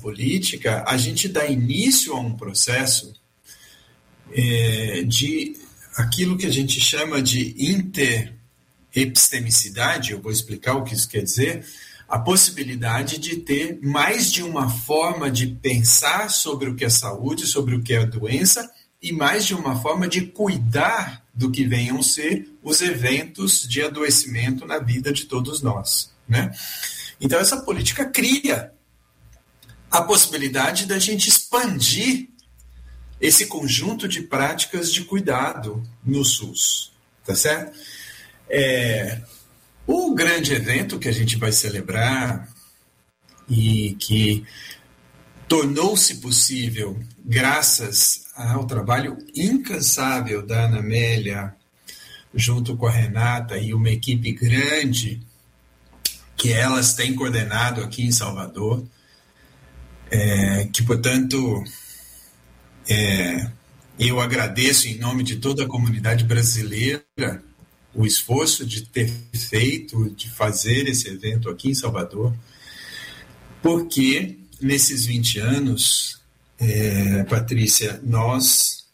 política, a gente dá início a um processo de aquilo que a gente chama de interepistemicidade. Eu vou explicar o que isso quer dizer. A possibilidade de ter mais de uma forma de pensar sobre o que é saúde, sobre o que é doença, e mais de uma forma de cuidar do que venham ser os eventos de adoecimento na vida de todos nós, né? Então, essa política cria a possibilidade da gente expandir esse conjunto de práticas de cuidado no SUS, tá certo? O grande evento que a gente vai celebrar e que tornou-se possível graças ao trabalho incansável da Ana Amélia, junto com a Renata e uma equipe grande que elas têm coordenado aqui em Salvador, que, portanto, eu agradeço em nome de toda a comunidade brasileira o esforço de ter feito, de fazer esse evento aqui em Salvador, porque nesses 20 anos, Patrícia, nós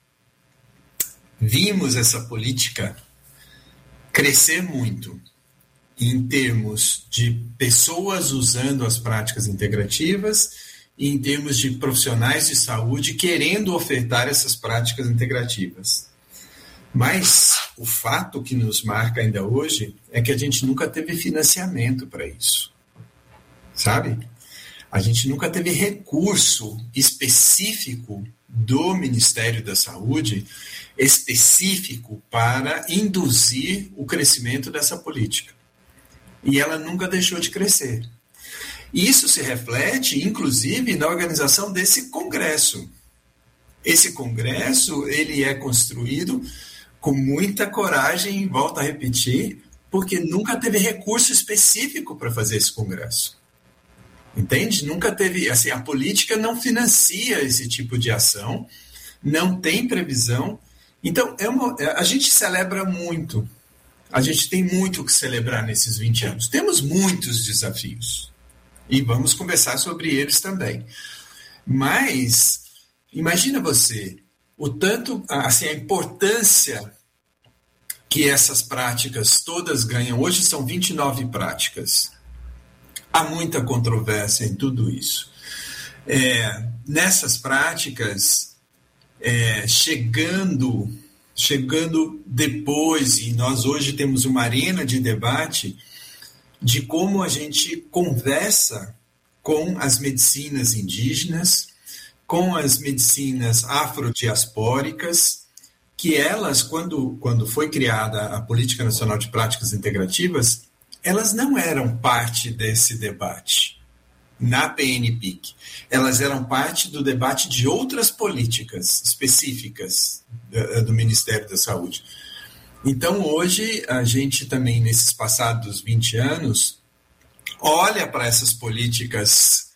vimos essa política crescer muito em termos de pessoas usando as práticas integrativas e em termos de profissionais de saúde querendo ofertar essas práticas integrativas. Mas o fato que nos marca ainda hoje é que a gente nunca teve financiamento para isso, sabe? A gente nunca teve recurso específico do Ministério da Saúde específico para induzir o crescimento dessa política. E ela nunca deixou de crescer. Isso se reflete, inclusive, na organização desse congresso. Esse congresso, ele é construído com muita coragem, volto a repetir, porque nunca teve recurso específico para fazer esse congresso. Entende? Nunca teve, assim, a política não financia esse tipo de ação, não tem previsão. Então, a gente celebra muito. A gente tem muito o que celebrar nesses 20 anos. Temos muitos desafios. E vamos conversar sobre eles também. Mas, imagina você, o tanto, assim, a importância que essas práticas todas ganham. Hoje são 29 práticas. Há muita controvérsia em tudo isso. Nessas práticas, chegando depois, e nós hoje temos uma arena de debate de como a gente conversa com as medicinas indígenas, com as medicinas afrodiaspóricas, que elas, quando foi criada a Política Nacional de Práticas Integrativas, elas não eram parte desse debate na PNPIC. Elas eram parte do debate de outras políticas específicas do Ministério da Saúde. Então, hoje, a gente também, nesses passados 20 anos, olha para essas políticas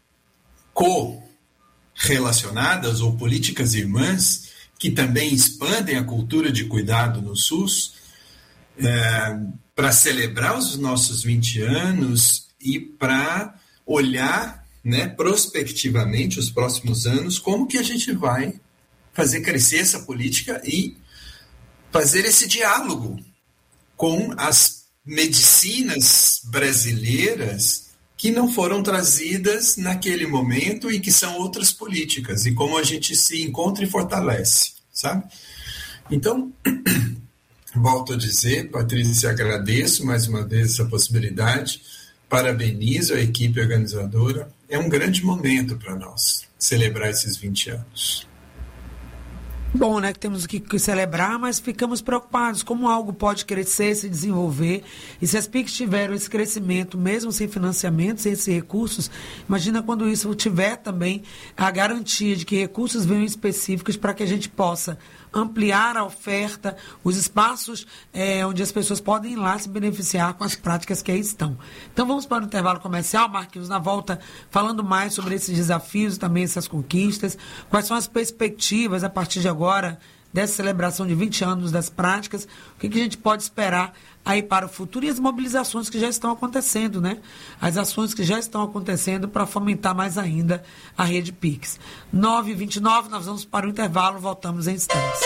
correlacionadas ou políticas irmãs, que também expandem a cultura de cuidado no SUS, para celebrar os nossos 20 anos e para olhar, né, prospectivamente os próximos anos, como que a gente vai fazer crescer essa política e fazer esse diálogo com as medicinas brasileiras que não foram trazidas naquele momento e que são outras políticas, e como a gente se encontra e fortalece, sabe? Então, volto a dizer, Patrícia, agradeço mais uma vez essa possibilidade, parabenizo a equipe organizadora, é um grande momento para nós celebrar esses 20 anos. Bom, né, que temos o que celebrar, mas ficamos preocupados como algo pode crescer, se desenvolver, e se as PICs tiveram esse crescimento, mesmo sem financiamento, sem esses recursos, imagina quando isso tiver também a garantia de que recursos venham específicos para que a gente possa ampliar a oferta, os espaços onde as pessoas podem ir lá se beneficiar com as práticas que aí estão. Então vamos para o intervalo comercial, Marquinhos, na volta falando mais sobre esses desafios e também essas conquistas, quais são as perspectivas a partir de agora dessa celebração de 20 anos das práticas, o que a gente pode esperar aí para o futuro e as mobilizações que já estão acontecendo, né? As ações que já estão acontecendo para fomentar mais ainda a rede Pix. 9h29, nós vamos para o intervalo, voltamos em instantes.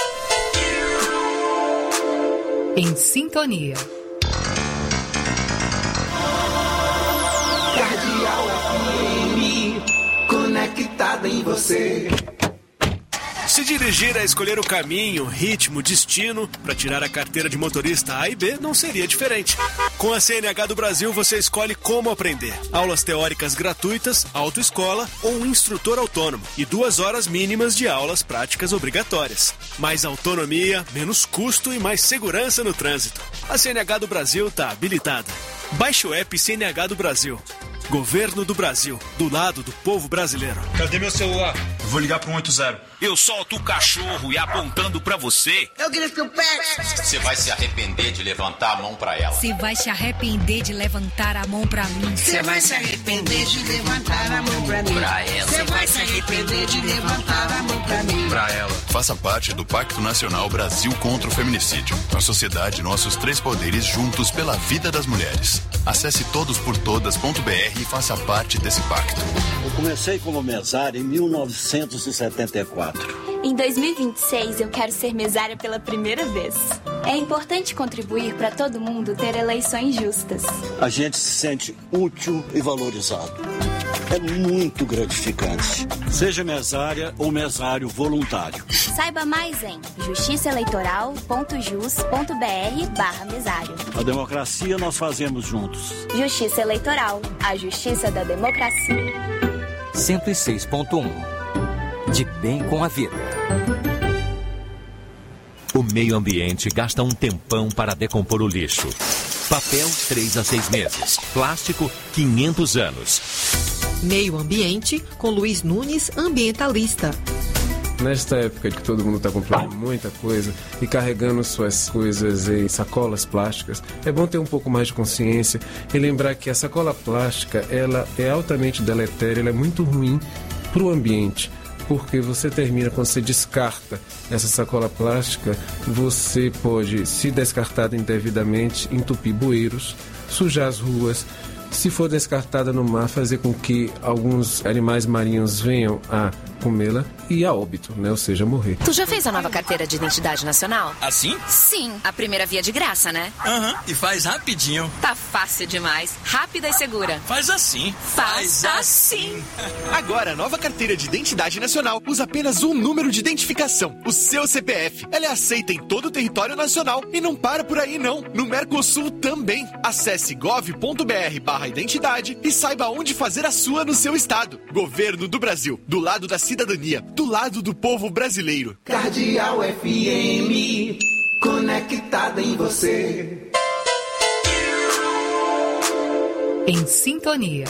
Em sintonia. Cardeal FM, conectada em você. Se dirigir é escolher o caminho, ritmo, destino para tirar a carteira de motorista A e B não seria diferente. Com a CNH do Brasil você escolhe como aprender. Aulas teóricas gratuitas, autoescola ou um instrutor autônomo e 2 horas mínimas de aulas práticas obrigatórias. Mais autonomia, menos custo e mais segurança no trânsito. A CNH do Brasil está habilitada. Baixe o app CNH do Brasil. Governo do Brasil, do lado do povo brasileiro. Cadê meu celular? Vou ligar pro 180. Eu solto o cachorro e apontando pra você. Eu grito pet. Você vai se arrepender de levantar a mão pra ela. Você vai se arrepender de levantar a mão pra mim. Você vai se arrepender de levantar a mão pra mim. Pra ela. Você vai se arrepender de levantar a mão pra mim. Pra ela. Faça parte do Pacto Nacional Brasil contra o Feminicídio. A sociedade, nossos 3 poderes juntos pela vida das mulheres. Acesse todosportodas.br e faça parte desse pacto. Eu comecei como mesário em 1974. Em 2026, eu quero ser mesária pela primeira vez. É importante contribuir para todo mundo ter eleições justas. A gente se sente útil e valorizado. É muito gratificante. Seja mesária ou mesário voluntário. Saiba mais em justiçaeleitoral.jus.br/mesário. A democracia nós fazemos juntos. Justiça Eleitoral, a justiça da democracia. 106.1. De bem com a vida. O meio ambiente gasta um tempão para decompor o lixo. Papel, 3 a 6 meses. Plástico, 500 anos. Meio Ambiente, com Luiz Nunes, ambientalista. Nesta época de que todo mundo está comprando muita coisa e carregando suas coisas em sacolas plásticas, é bom ter um pouco mais de consciência e lembrar que a sacola plástica ela é altamente deletéria, ela é muito ruim para o ambiente. Porque você termina, quando você descarta essa sacola plástica, você pode, se descartada indevidamente, entupir bueiros, sujar as ruas. Se for descartada no mar, fazer com que alguns animais marinhos venham a comê-la e a óbito, né? Ou seja, morrer. Tu já fez a nova carteira de identidade nacional? Assim? Sim, a primeira via de graça, né? E faz rapidinho. Tá fácil demais, rápida e segura. Faz assim. Faz assim. Agora, a nova carteira de identidade nacional usa apenas um número de identificação, o seu CPF. Ela é aceita em todo o território nacional e não para por aí não. No Mercosul também. Acesse gov.br/identidade e saiba onde fazer a sua no seu estado. Governo do Brasil, do lado da cidadania, do lado do povo brasileiro. Cardeal FM, conectada em você. Em sintonia.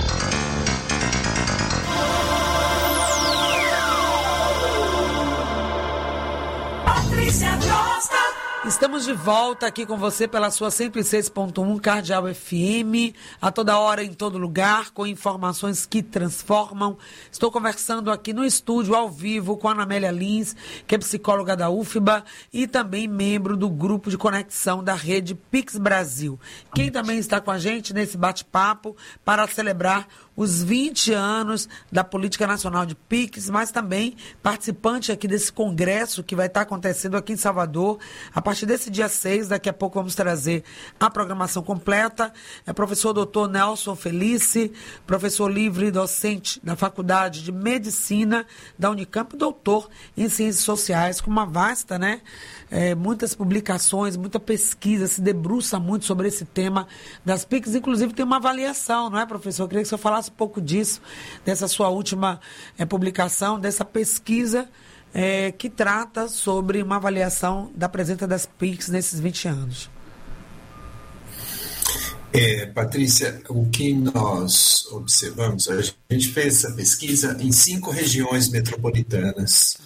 Patrícia Costa. Estamos de volta aqui com você pela sua 106.1 Cardeal FM, a toda hora, em todo lugar, com informações que transformam. Estou conversando aqui no estúdio, ao vivo, com a Ana Amélia Lins, que é psicóloga da UFBA e também membro do grupo de conexão da rede Pix Brasil. Quem também está com a gente nesse bate-papo para celebrar os 20 anos da Política Nacional de Pix, mas também participante aqui desse congresso que vai estar acontecendo aqui em Salvador, a partir desse dia 6, daqui a pouco vamos trazer a programação completa. É professor doutor Nelson Felice, professor livre docente da Faculdade de Medicina da Unicamp, doutor em Ciências Sociais, com uma vasta, né? Muitas publicações, muita pesquisa, se debruça muito sobre esse tema das PICs, inclusive tem uma avaliação, não é, professor? Eu queria que o senhor falasse um pouco disso, dessa sua última publicação, dessa pesquisa que trata sobre uma avaliação da presença das PICs nesses 20 anos. Patrícia, o que nós observamos, a gente fez essa pesquisa em 5 regiões metropolitanas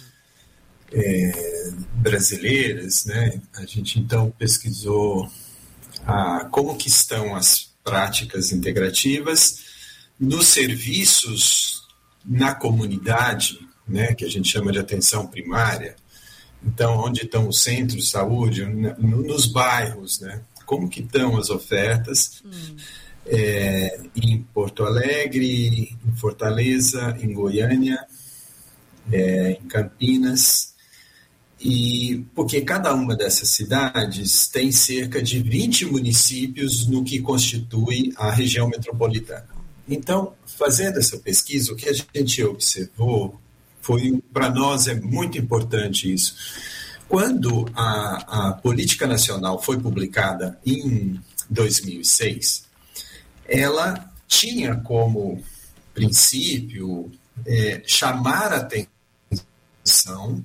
brasileiras, né? A gente então pesquisou como que estão as práticas integrativas nos serviços na comunidade, né, que a gente chama de atenção primária, Então, onde estão os centros de saúde, nos bairros, né? Como que estão as ofertas em Porto Alegre, em Fortaleza, em Goiânia, em Campinas, e porque cada uma dessas cidades tem cerca de 20 municípios no que constitui a região metropolitana. Então, fazendo essa pesquisa, o que a gente observou para nós é muito importante isso. Quando a Política Nacional foi publicada em 2006, ela tinha como princípio chamar a atenção,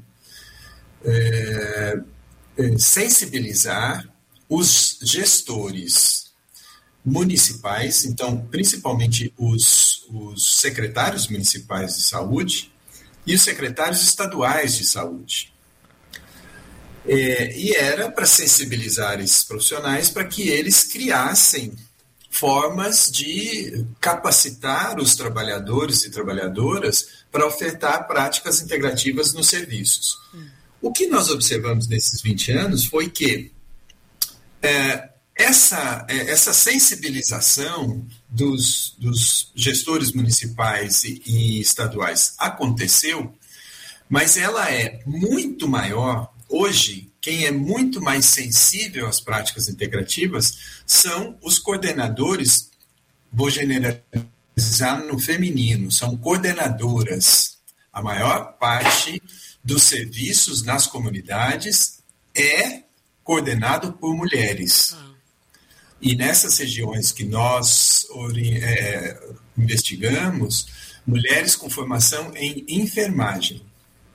sensibilizar os gestores municipais, então, principalmente os secretários municipais de saúde e os secretários estaduais de saúde. E era para sensibilizar esses profissionais para que eles criassem formas de capacitar os trabalhadores e trabalhadoras para ofertar práticas integrativas nos serviços. O que nós observamos nesses 20 anos foi que essa sensibilização dos gestores municipais e estaduais aconteceu, mas ela é muito maior. Hoje, quem é muito mais sensível às práticas integrativas são os coordenadores, vou generalizar no feminino, são coordenadoras. A maior parte dos serviços nas comunidades é coordenado por mulheres. E nessas regiões que nós investigamos, mulheres com formação em enfermagem.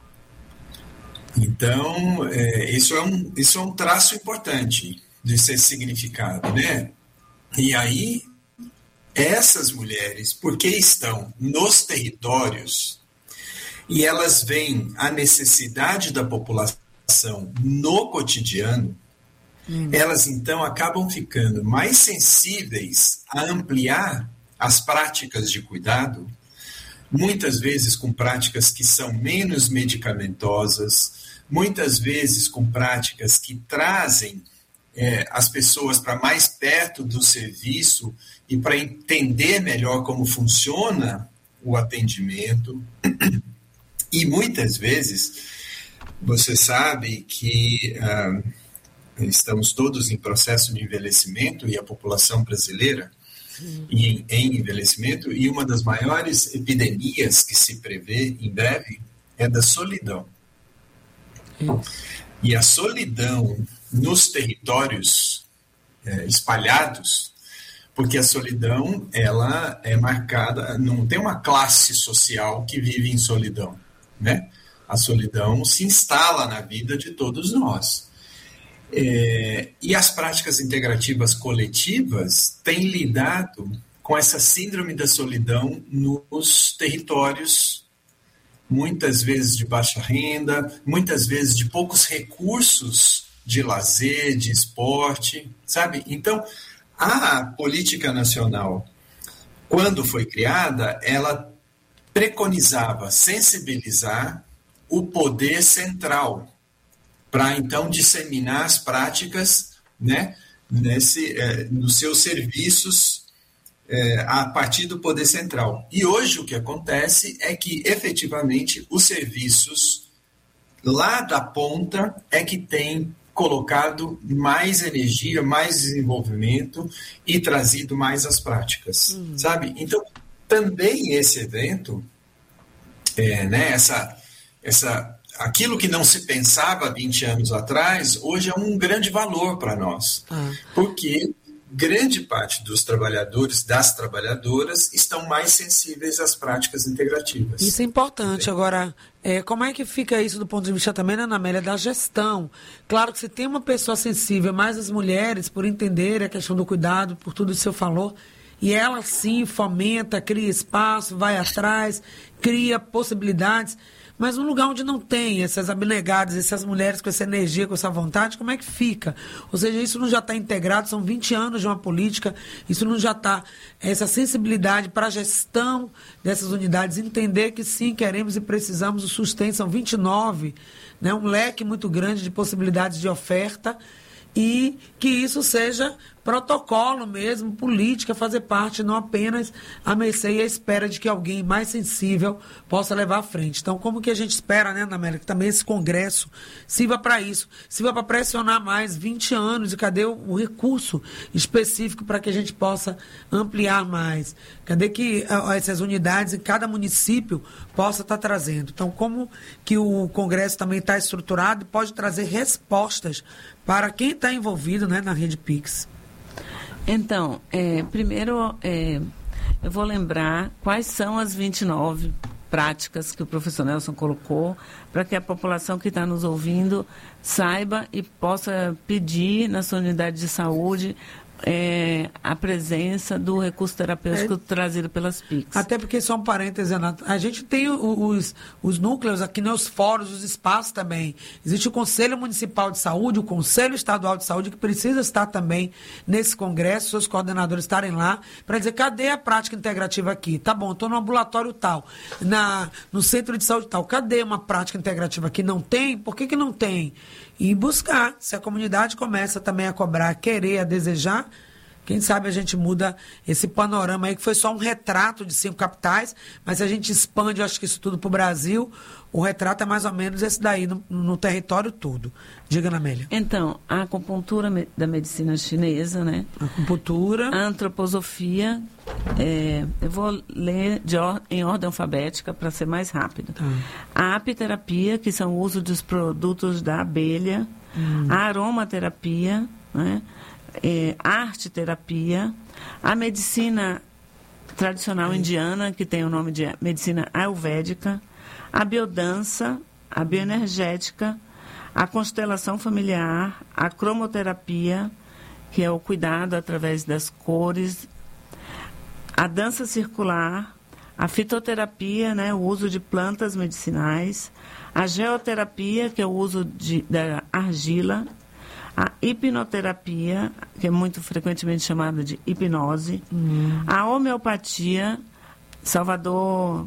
Então, isso é um traço importante de ser significado, né? E aí, essas mulheres, porque estão nos territórios e elas veem a necessidade da população no cotidiano, elas então acabam ficando mais sensíveis a ampliar as práticas de cuidado, muitas vezes com práticas que são menos medicamentosas, muitas vezes com práticas que trazem as pessoas para mais perto do serviço e para entender melhor como funciona o atendimento. E muitas vezes, você sabe que estamos todos em processo de envelhecimento e a população brasileira em envelhecimento, e uma das maiores epidemias que se prevê em breve é da solidão. E a solidão nos territórios espalhados, porque a solidão ela é marcada, não tem uma classe social que vive em solidão, né? A solidão se instala na vida de todos nós. E as práticas integrativas coletivas têm lidado com essa síndrome da solidão nos territórios, muitas vezes de baixa renda, muitas vezes de poucos recursos de lazer, de esporte, sabe? Então, a Política Nacional, quando foi criada, ela preconizava sensibilizar o poder central para, então, disseminar as práticas, né, nos seus serviços a partir do poder central. E hoje o que acontece é que, efetivamente, os serviços lá da ponta é que têm colocado mais energia, mais desenvolvimento e trazido mais as práticas, sabe? Então, também esse evento, né, aquilo que não se pensava 20 anos atrás, hoje é um grande valor para nós, porque grande parte dos trabalhadores, das trabalhadoras, estão mais sensíveis às práticas integrativas. Isso é importante. Agora, como é que fica isso do ponto de vista também, Ana Amélia, da gestão? Claro que você tem uma pessoa sensível, mas as mulheres, por entender a questão do cuidado, por tudo isso que você falou, e ela sim fomenta, cria espaço, vai atrás, cria possibilidades. Mas um lugar onde não tem essas abnegadas, essas mulheres com essa energia, com essa vontade, como é que fica? Ou seja, isso não já está integrado, são 20 anos de uma política, isso não já está, essa sensibilidade para a gestão dessas unidades, entender que sim, queremos e precisamos, o sustento, são 29, né, um leque muito grande de possibilidades de oferta, e que isso seja protocolo mesmo, política, fazer parte, não apenas a mercê e a espera de que alguém mais sensível possa levar à frente. Então, como que a gente espera, né, Ana Amélia, que também esse congresso sirva para isso, sirva para pressionar mais 20 anos, e cadê o recurso específico para que a gente possa ampliar mais? Cadê que essas unidades em cada município possa estar trazendo? Então, como que o congresso também está estruturado e pode trazer respostas para quem está envolvido, né, na Rede Pix? Então, primeiro eu vou lembrar quais são as 29 práticas que o professor Nelson colocou, para que a população que está nos ouvindo saiba e possa pedir na sua unidade de saúde a presença do recurso terapêutico trazido pelas PICs. Até porque, só um parêntese, Renato, a gente tem os núcleos aqui, né, os fóruns, os espaços também. Existe o Conselho Municipal de Saúde, o Conselho Estadual de Saúde, que precisa estar também nesse congresso, seus coordenadores estarem lá, para dizer, cadê a prática integrativa aqui? Tá bom, estou no ambulatório tal, no centro de saúde tal, cadê uma prática integrativa aqui? Não tem? Por que não tem? E buscar, se a comunidade começa também a cobrar, a querer, a desejar, quem sabe a gente muda esse panorama aí, que foi só um retrato de 5 capitais, mas se a gente expande, eu acho que isso tudo para o Brasil, o retrato é mais ou menos esse daí, no território todo. Diga, Ana Amélia. Então, a acupuntura da medicina chinesa, né? Acupuntura. A antroposofia, eu vou ler em ordem alfabética para ser mais rápido. Tá. A apiterapia, que são o uso dos produtos da abelha. A aromaterapia, né? Arte-terapia, a medicina tradicional indiana, que tem o nome de medicina ayurvédica, a biodança, a bioenergética, a constelação familiar, a cromoterapia, que é o cuidado através das cores, a dança circular, a fitoterapia, né, o uso de plantas medicinais, a geoterapia, que é o uso da argila, a hipnoterapia, que é muito frequentemente chamada de hipnose, a homeopatia. Salvador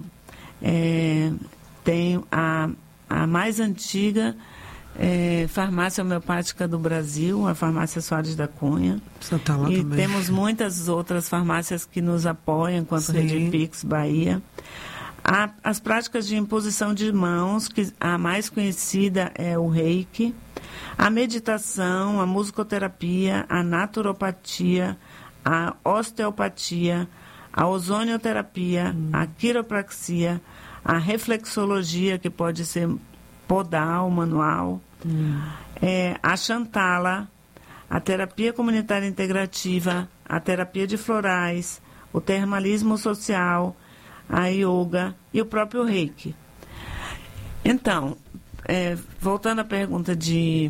tem a mais antiga farmácia homeopática do Brasil, a farmácia Soares da Cunha. Tá lá e também. Temos muitas outras farmácias que nos apoiam, enquanto Rede Pix, Bahia. As práticas de imposição de mãos, que a mais conhecida é o reiki, a meditação, a musicoterapia, a naturopatia, a osteopatia, a ozonioterapia, a quiropraxia, a reflexologia, que pode ser podal, manual, a Chantala, a terapia comunitária integrativa, a terapia de florais, o termalismo social, a yoga e o próprio reiki. Então, voltando à pergunta de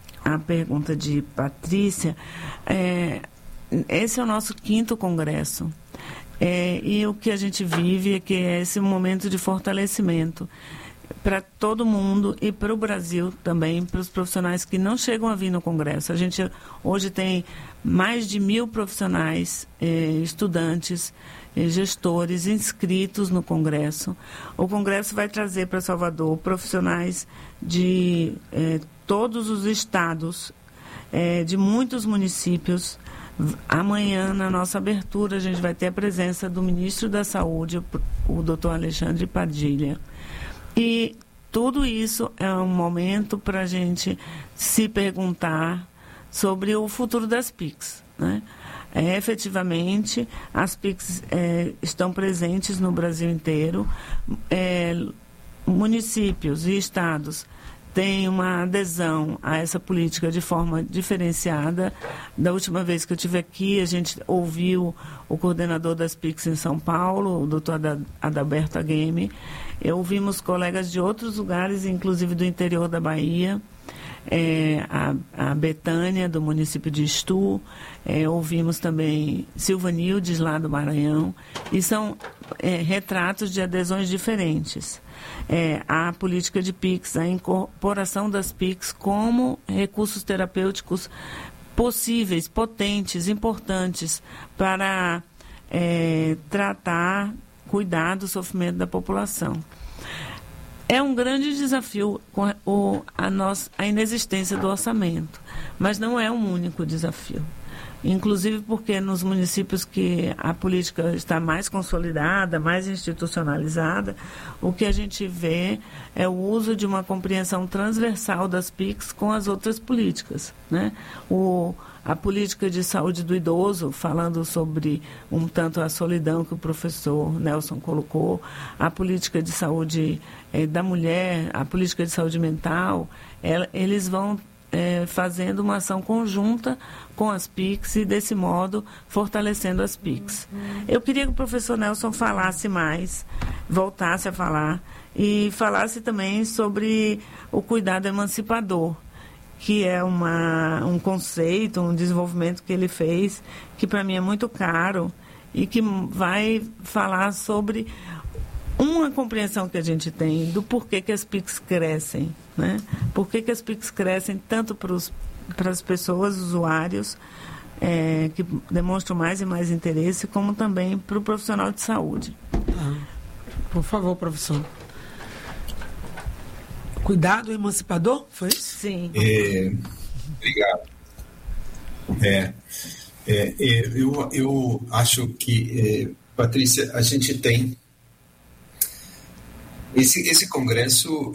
Patrícia, esse é o nosso 5º congresso. E o que a gente vive é que é esse momento de fortalecimento para todo mundo e para o Brasil também, para os profissionais que não chegam a vir no congresso. A gente hoje tem mais de 1.000 profissionais, estudantes, gestores inscritos no congresso. O congresso vai trazer para Salvador profissionais de todos os estados, de muitos municípios. Amanhã, na nossa abertura, a gente vai ter a presença do ministro da Saúde, o doutor Alexandre Padilha. E tudo isso é um momento para a gente se perguntar sobre o futuro das PICs, né? Efetivamente, as PICs estão presentes no Brasil inteiro. Municípios e estados têm uma adesão a essa política de forma diferenciada. Da última vez que eu estive aqui, a gente ouviu o coordenador das PICs em São Paulo, o doutor Adalberto Agueme. Ouvimos colegas de outros lugares, inclusive do interior da Bahia. a Betânia, do município de Itu, ouvimos também Silvanildes, lá do Maranhão, e são retratos de adesões diferentes. A política de PICs, a incorporação das PICs como recursos terapêuticos possíveis, potentes, importantes para tratar, cuidar do sofrimento da população. É um grande desafio a inexistência do orçamento, mas não é um único desafio. Inclusive porque nos municípios que a política está mais consolidada, mais institucionalizada, o que a gente vê é o uso de uma compreensão transversal das PICs com as outras políticas, né? A política de saúde do idoso, falando sobre um tanto a solidão que o professor Nelson colocou, a política de saúde da mulher, a política de saúde mental, eles vão fazendo uma ação conjunta com as PICs e, desse modo, fortalecendo as PICs. Eu queria que o professor Nelson falasse mais, voltasse a falar, e falasse também sobre o cuidado emancipador, que é um conceito, um desenvolvimento que ele fez, que para mim é muito caro, e que vai falar sobre uma compreensão que a gente tem do porquê que as PICs crescem, né? Por que as PICs crescem tanto para as pessoas, usuários, que demonstram mais e mais interesse, como também para o profissional de saúde. Por favor, professor. Cuidado emancipador, foi isso? Sim. Obrigado. Eu acho que, Patrícia, a gente tem esse congresso,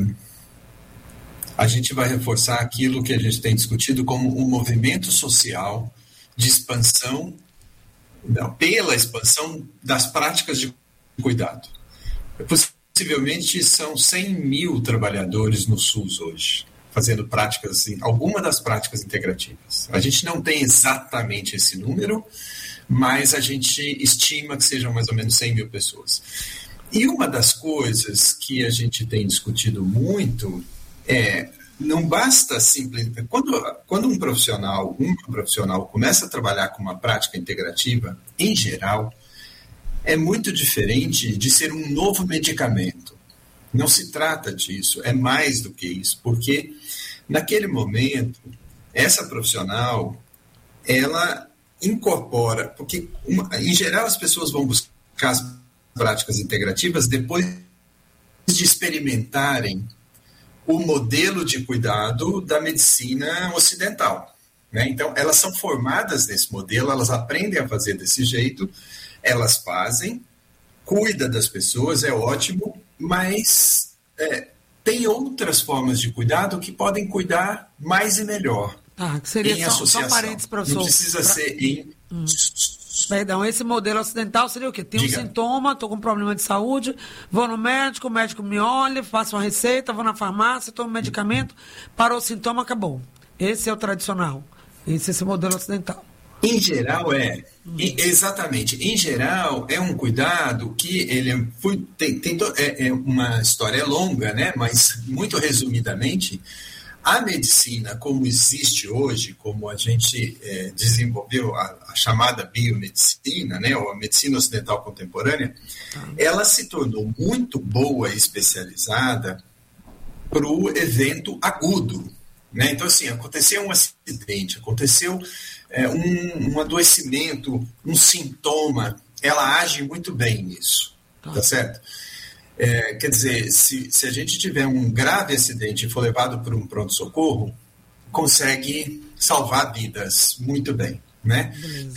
a gente vai reforçar aquilo que a gente tem discutido como um movimento social de expansão, pela expansão das práticas de cuidado. Possivelmente são 100 mil trabalhadores no SUS hoje, fazendo práticas, assim, alguma das práticas integrativas. A gente não tem exatamente esse número, mas a gente estima que sejam mais ou menos 100 mil pessoas. E uma das coisas que a gente tem discutido muito não basta simplesmente... Quando um profissional começa a trabalhar com uma prática integrativa, em geral, é muito diferente de ser um novo medicamento. Não se trata disso, é mais do que isso, porque naquele momento, essa profissional, ela incorpora, porque em geral as pessoas vão buscar as práticas integrativas depois de experimentarem o modelo de cuidado da medicina ocidental, né? Então, elas são formadas nesse modelo, elas aprendem a fazer desse jeito, elas fazem, cuida das pessoas, é ótimo, mas tem outras formas de cuidado que podem cuidar mais e melhor. Que seria em associação. Só parênteses, professor. Não precisa ser em... Perdão, esse modelo ocidental seria o quê? Tem um sintoma, estou com um problema de saúde, vou no médico, o médico me olha, faço uma receita, vou na farmácia, tomo medicamento, parou o sintoma, acabou. Esse é o tradicional. Esse é esse modelo ocidental. Em geral, exatamente. Em geral, é um cuidado que ele é uma história longa, né? Mas, muito resumidamente, a medicina, como existe hoje, como a gente desenvolveu a chamada biomedicina, né? Ou a medicina ocidental contemporânea, ela se tornou muito boa e especializada para o evento agudo, né? Então, assim, aconteceu um acidente, aconteceu um adoecimento, um sintoma, ela age muito bem nisso, tá certo? Quer dizer, se a gente tiver um grave acidente e for levado para um pronto-socorro, consegue salvar vidas muito bem, né?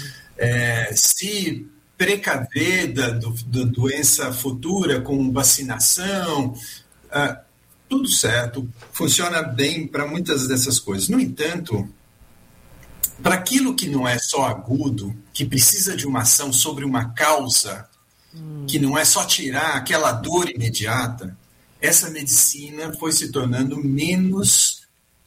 Se precaver da doença futura com vacinação, tudo certo, funciona bem para muitas dessas coisas. No entanto, para aquilo que não é só agudo, que precisa de uma ação sobre uma causa, que não é só tirar aquela dor imediata, essa medicina foi se tornando menos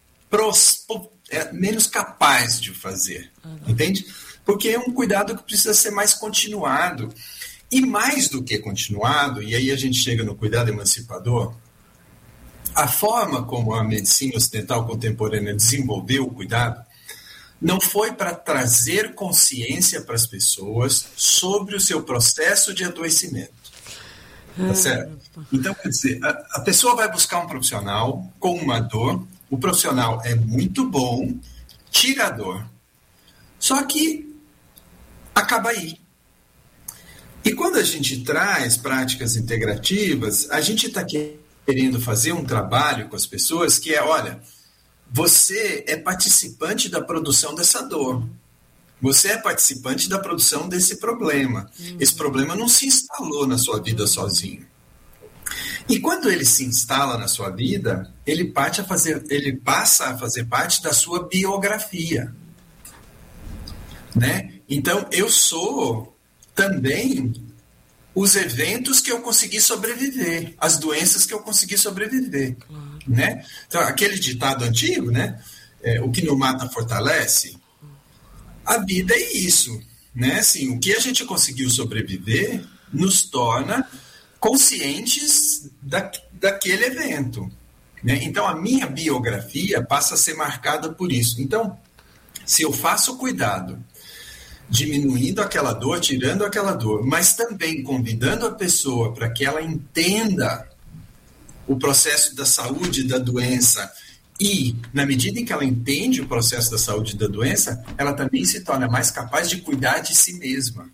capaz de fazer, entende? Porque é um cuidado que precisa ser mais continuado. E mais do que continuado, e aí a gente chega no cuidado emancipador, a forma como a medicina ocidental contemporânea desenvolveu o cuidado não foi para trazer consciência para as pessoas sobre o seu processo de adoecimento. Tá certo? Então, quer dizer, a pessoa vai buscar um profissional com uma dor, o profissional é muito bom, tira a dor. Só que acaba aí. E quando a gente traz práticas integrativas, a gente está querendo fazer um trabalho com as pessoas que é, olha, você é participante da produção dessa dor. Você é participante da produção desse problema. Esse problema não se instalou na sua vida sozinho. E quando ele se instala na sua vida, ele passa a fazer parte da sua biografia. Né? Então, eu sou também os eventos que eu consegui sobreviver, as doenças que eu consegui sobreviver. Né? Então, aquele ditado antigo, né? O que não mata fortalece. A vida é isso, né? Assim, o que a gente conseguiu sobreviver nos torna conscientes daquele evento, né? Então, a minha biografia passa a ser marcada por isso. Então, se eu faço cuidado, diminuindo aquela dor, tirando aquela dor, mas também convidando a pessoa para que ela entenda o processo da saúde e da doença, e, na medida em que ela entende o processo da saúde e da doença, ela também se torna mais capaz de cuidar de si mesma.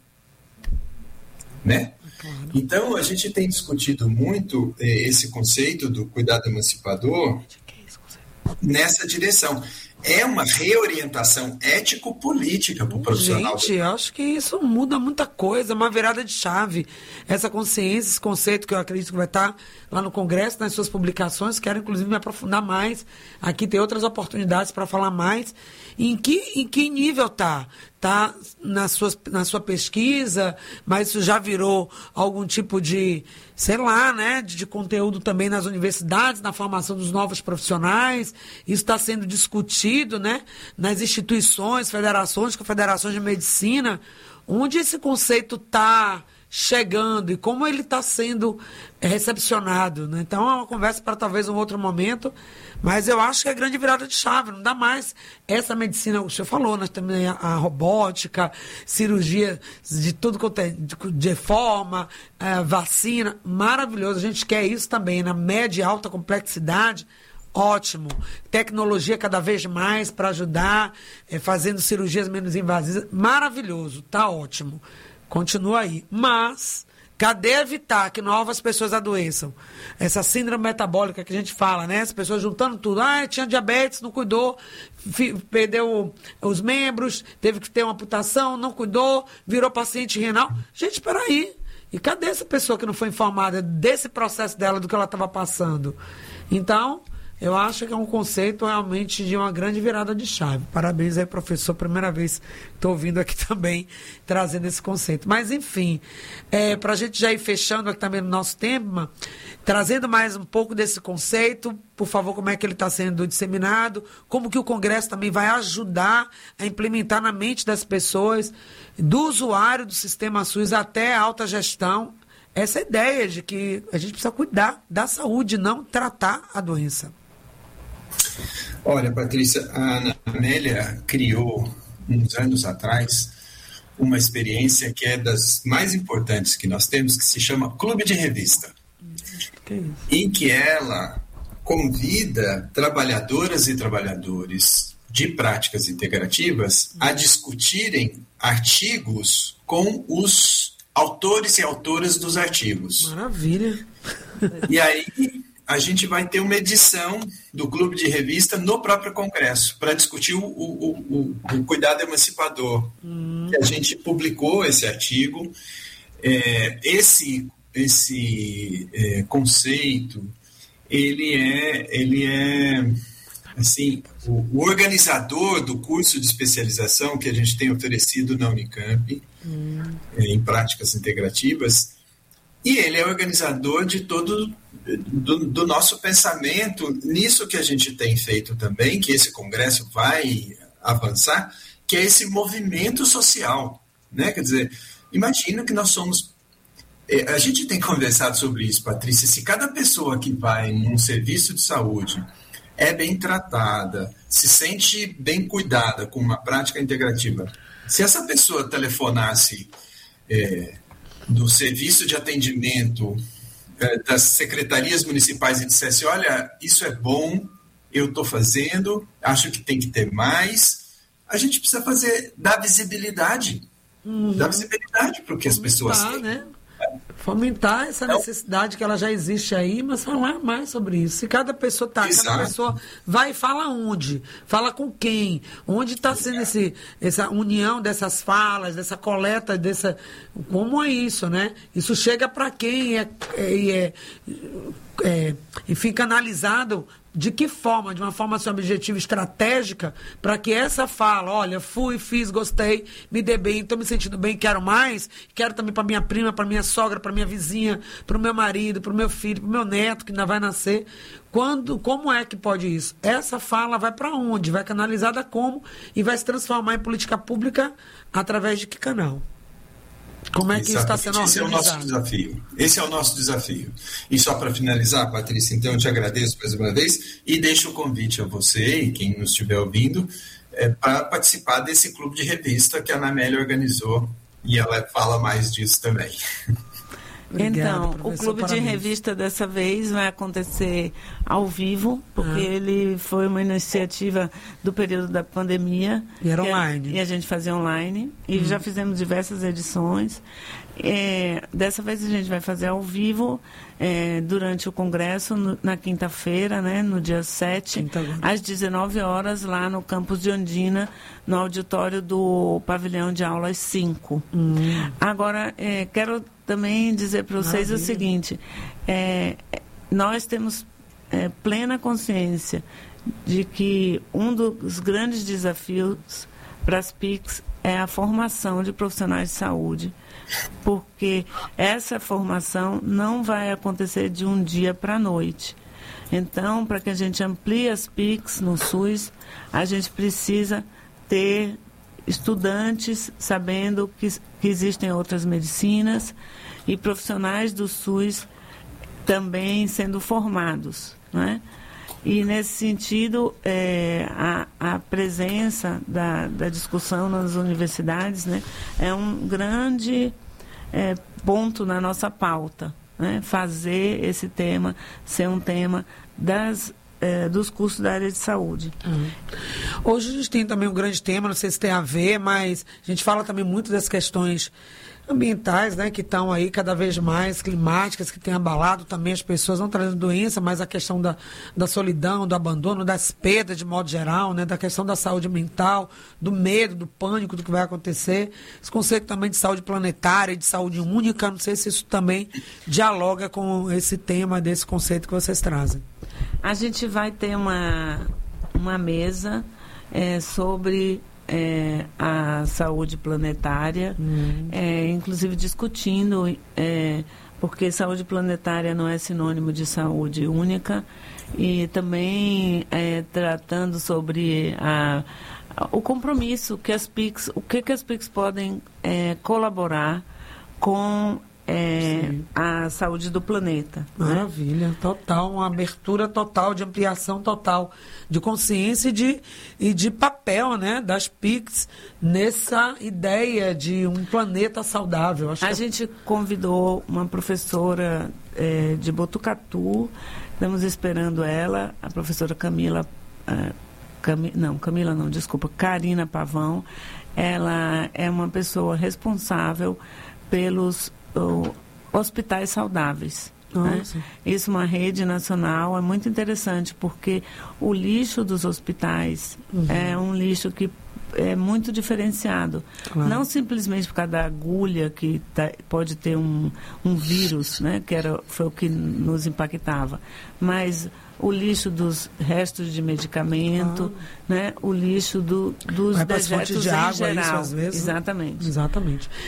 Né? Então, a gente tem discutido muito esse conceito do cuidado emancipador nessa direção. É uma reorientação ético-política para o profissional. Gente, eu acho que isso muda muita coisa, uma virada de chave. Essa consciência, esse conceito que eu acredito que vai estar lá no Congresso, nas suas publicações, quero inclusive me aprofundar mais. Aqui tem outras oportunidades para falar mais. Em que nível está? Está na sua pesquisa, mas isso já virou algum tipo de, sei lá, né, de conteúdo também nas universidades, na formação dos novos profissionais. Isso está sendo discutido, né, nas instituições, federações, confederações de medicina, onde esse conceito está chegando e como ele está sendo recepcionado, né? Então é uma conversa para talvez um outro momento, mas eu acho que é grande virada de chave, não dá mais essa medicina, o senhor falou, nós também a robótica, cirurgia de tudo quanto é de forma, vacina, maravilhoso, a gente quer isso também, na média e alta complexidade, ótimo, tecnologia cada vez mais para ajudar, fazendo cirurgias menos invasivas, maravilhoso, tá ótimo. Continua aí. Mas, cadê evitar que novas pessoas adoeçam? Essa síndrome metabólica que a gente fala, né? As pessoas juntando tudo. Tinha diabetes, não cuidou, perdeu os membros, teve que ter uma amputação, não cuidou, virou paciente renal. Gente, espera aí. E cadê essa pessoa que não foi informada desse processo dela, do que ela estava passando? Então, eu acho que é um conceito realmente de uma grande virada de chave. Parabéns aí, professor. Primeira vez que estou ouvindo aqui também, trazendo esse conceito. Mas, enfim, para a gente já ir fechando aqui também no nosso tema, trazendo mais um pouco desse conceito, por favor, como é que ele está sendo disseminado, como que o Congresso também vai ajudar a implementar na mente das pessoas, do usuário do sistema SUS até a alta gestão, essa ideia de que a gente precisa cuidar da saúde, não tratar a doença. Olha, Patrícia, a Ana Amélia criou, uns anos atrás, uma experiência que é das mais importantes que nós temos, que se chama Clube de Revista, em que ela convida trabalhadoras e trabalhadores de práticas integrativas a discutirem artigos com os autores e autoras dos artigos. Maravilha! E aí a gente vai ter uma edição do Clube de Revista no próprio Congresso para discutir o cuidado emancipador. A gente publicou esse artigo. Esse conceito, ele é assim, o organizador do curso de especialização que a gente tem oferecido na Unicamp, em práticas integrativas, e ele é organizador de todo do nosso pensamento nisso que a gente tem feito também, que esse congresso vai avançar, que é esse movimento social, né? Quer dizer, imagina que nós somos A gente tem conversado sobre isso, Patrícia. Se cada pessoa que vai num serviço de saúde é bem tratada, se sente bem cuidada com uma prática integrativa, se essa pessoa telefonasse do serviço de atendimento das secretarias municipais e dissesse, olha, isso é bom, eu estou fazendo, acho que tem que ter mais, a gente precisa dar visibilidade. Dar visibilidade para o que as pessoas têm. Né? Fomentar essa necessidade que ela já existe aí, mas falar mais sobre isso. Se cada pessoa cada pessoa vai e fala onde, fala com quem, onde está sendo essa união dessas falas, dessa coleta, como é isso, né? Isso chega para quem e fica analisado de que forma, de uma forma assim, objetiva, estratégica, para que essa fala, olha, fui, fiz, gostei, me dei bem, estou me sentindo bem, quero mais, quero também para minha prima, para minha sogra, para minha vizinha, para o meu marido, para o meu filho, para o meu neto que ainda vai nascer. Como é que pode isso? Essa fala vai para onde? Vai canalizada como? E vai se transformar em política pública através de que canal? Como é que isso está sendo organizado? Esse é o nosso desafio. E só para finalizar, Patrícia, então eu te agradeço mais uma vez e deixo o convite a você e quem nos estiver ouvindo para participar desse clube de revista que a Anamélia organizou e ela fala mais disso também. Então, o clube de revista dessa vez vai acontecer ao vivo, porque ele foi uma iniciativa do período da pandemia. E era online. E a gente fazia online. E já fizemos diversas edições. Dessa vez a gente vai fazer ao vivo durante o congresso, na quinta-feira, né, no dia 7, às 19 horas, lá no campus de Ondina, no auditório do pavilhão de aulas 5. Agora, quero também dizer para vocês o seguinte, nós temos plena consciência de que um dos grandes desafios para as PICs é a formação de profissionais de saúde, porque essa formação não vai acontecer de um dia para a noite. Então, para que a gente amplie as PICs no SUS, a gente precisa ter estudantes sabendo que existem outras medicinas e profissionais do SUS também sendo formados, né? E, nesse sentido, a presença da discussão nas universidades, né, é um grande ponto na nossa pauta, né? Fazer esse tema ser um tema dos cursos da área de saúde. Hoje a gente tem também um grande tema, não sei se tem a ver, mas a gente fala também muito das questões ambientais, né, que estão aí cada vez mais climáticas, que têm abalado também as pessoas, não trazendo doença, mas a questão da solidão, do abandono, das perdas de modo geral, né, da questão da saúde mental, do medo, do pânico do que vai acontecer. Esse conceito também de saúde planetária, de saúde única, não sei se isso também dialoga com esse tema desse conceito que vocês trazem. A gente vai ter uma mesa sobre a saúde planetária, inclusive discutindo, porque saúde planetária não é sinônimo de saúde única, e também tratando sobre o compromisso que as PICs, o que as PICs podem colaborar com a saúde do planeta. Maravilha, né? Total, uma abertura total, de ampliação total de consciência e de papel, né, das PICs nessa ideia de um planeta saudável. A gente convidou uma professora de Botucatu, estamos esperando ela, a professora Karina Pavão. Ela é uma pessoa responsável pelos hospitais saudáveis. Né? Isso, uma rede nacional, é muito interessante, porque o lixo dos hospitais é um lixo que é muito diferenciado. Claro. Não simplesmente por causa da agulha, que pode ter um vírus, né? Foi o que nos impactava, mas o lixo dos restos de medicamento, né? O lixo dos dejetos de água, em geral. Isso, às vezes. Exatamente. Exatamente.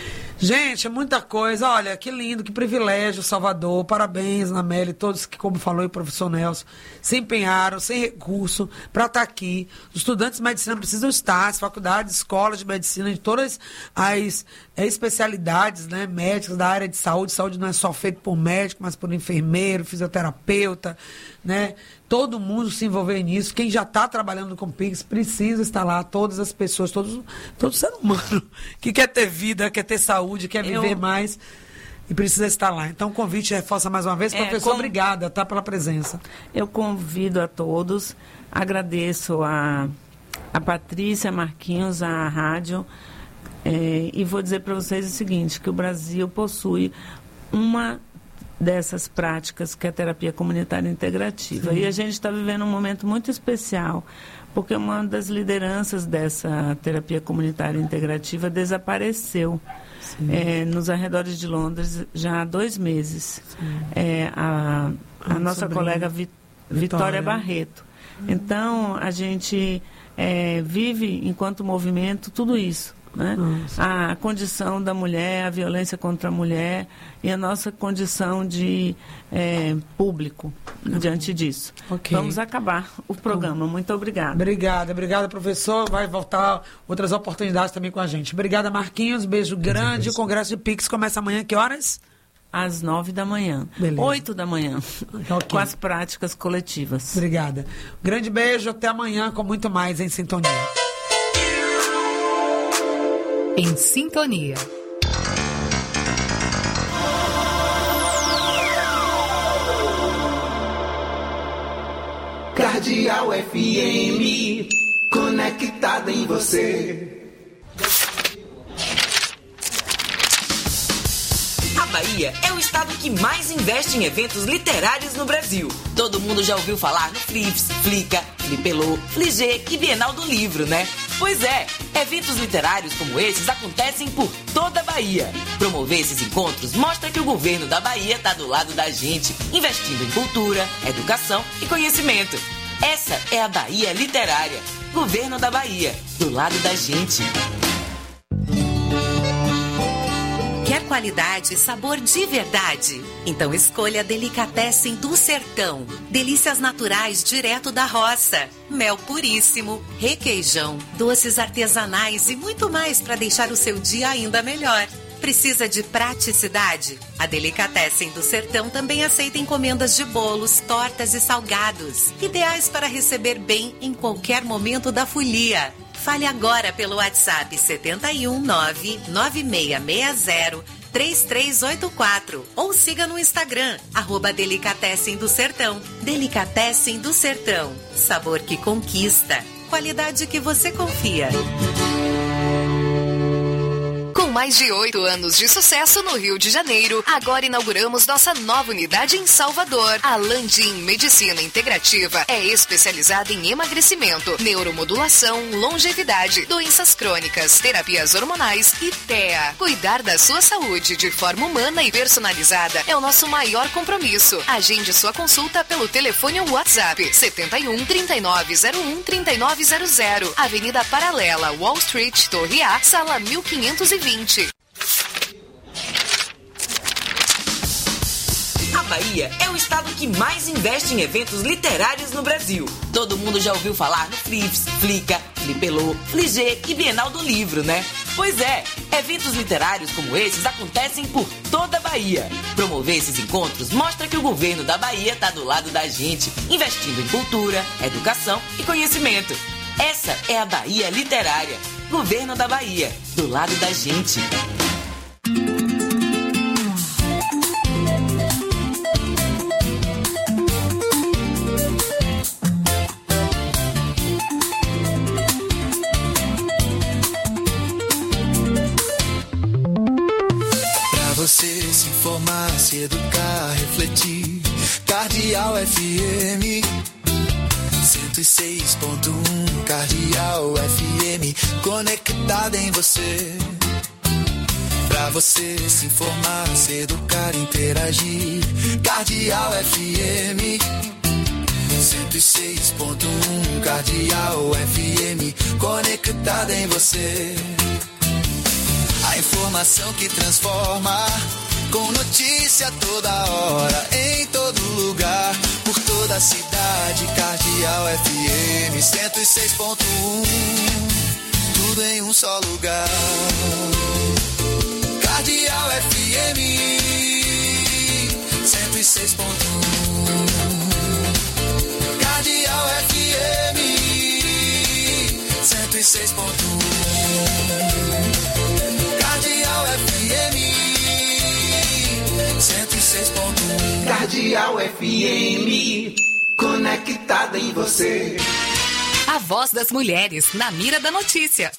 Gente, é muita coisa. Olha, que lindo, que privilégio, Salvador. Parabéns, Namelli, todos que, como falou o professor Nelson, se empenharam, sem recurso, para estar aqui. Os estudantes de medicina precisam estar, as faculdades, escolas de medicina, de todas as especialidades, né, médicas da área de saúde. Saúde não é só feito por médico, mas por enfermeiro, fisioterapeuta, né? Todo mundo se envolver nisso. Quem já está trabalhando com PIX precisa estar lá. Todas as pessoas, todo ser humano que quer ter vida, quer ter saúde, quer viver mais e precisa estar lá. Então, o convite reforça mais uma vez. Professor, obrigada, tá, pela presença. Eu convido a todos, agradeço a Patrícia, a Marquinhos, a rádio, e vou dizer para vocês o seguinte, que o Brasil possui uma dessas práticas, que é a terapia comunitária integrativa. Sim. E a gente está vivendo um momento muito especial, porque uma das lideranças dessa terapia comunitária integrativa desapareceu nos arredores de Londres já há 2 meses. A nossa colega Vitória Barreto. Então, a gente vive, enquanto movimento, tudo isso. Né? A condição da mulher, a violência contra a mulher e a nossa condição de público diante disso. Okay. Vamos acabar o programa. Muito obrigada. Obrigada, professor. Vai voltar outras oportunidades também com a gente. Obrigada, Marquinhos. Beijo grande. O Congresso de PIX começa amanhã, que horas? Às 9 da manhã. Beleza. 8 da manhã. Okay. Com as práticas coletivas. Obrigada. Grande beijo. Até amanhã com muito mais em Sintonia. Em Sintonia. Cardeal FM, conectada em você. A Bahia é o estado que mais investe em eventos literários no Brasil. Todo mundo já ouviu falar no Flips, Flica, Flipelô, Fligê e Bienal do Livro, né? Pois é, eventos literários como esses acontecem por toda a Bahia. Promover esses encontros mostra que o governo da Bahia está do lado da gente, investindo em cultura, educação e conhecimento. Essa é a Bahia Literária. Governo da Bahia, do lado da gente. Quer qualidade e sabor de verdade? Então escolha a Delicatessen do Sertão. Delícias naturais direto da roça. Mel puríssimo, requeijão, doces artesanais e muito mais para deixar o seu dia ainda melhor. Precisa de praticidade? A Delicatessen do Sertão também aceita encomendas de bolos, tortas e salgados. Ideais para receber bem em qualquer momento da folia. Fale agora pelo WhatsApp 71996603384 ou siga no Instagram, @Delicatessen do Sertão. Delicatessen do Sertão. Sabor que conquista. Qualidade que você confia. Com mais de 8 anos de sucesso no Rio de Janeiro, agora inauguramos nossa nova unidade em Salvador. A Landim Medicina Integrativa é especializada em emagrecimento, neuromodulação, longevidade, doenças crônicas, terapias hormonais e TEA. Cuidar da sua saúde de forma humana e personalizada é o nosso maior compromisso. Agende sua consulta pelo telefone ou WhatsApp 71 3901 3900, Avenida Paralela, Wall Street, Torre A, sala 1520. A Bahia é o estado que mais investe em eventos literários no Brasil. Todo mundo já ouviu falar no Flips, Flica, Flipelô, Fligê e Bienal do Livro, né? Pois é, eventos literários como esses acontecem por toda a Bahia. Promover esses encontros mostra que o governo da Bahia está do lado da gente, investindo em cultura, educação e conhecimento. Essa é a Bahia Literária. Governo da Bahia, do lado da gente. Pra você se informar, se educar, refletir. Cardeal FM 106.1, Cardeal FM, conectada em você. Pra você se informar, se educar, interagir. Cardeal FM 106.1, Cardeal FM, conectada em você. A informação que transforma, com notícia toda hora, em todo lugar, por toda a cidade. Cardeal FM 106.1, tudo em um só lugar. Cardeal FM 106.1, Cardeal FM 106.1, Cardeal FM 106.1. Cardeal FM, conectada em você. A voz das mulheres na mira da notícia.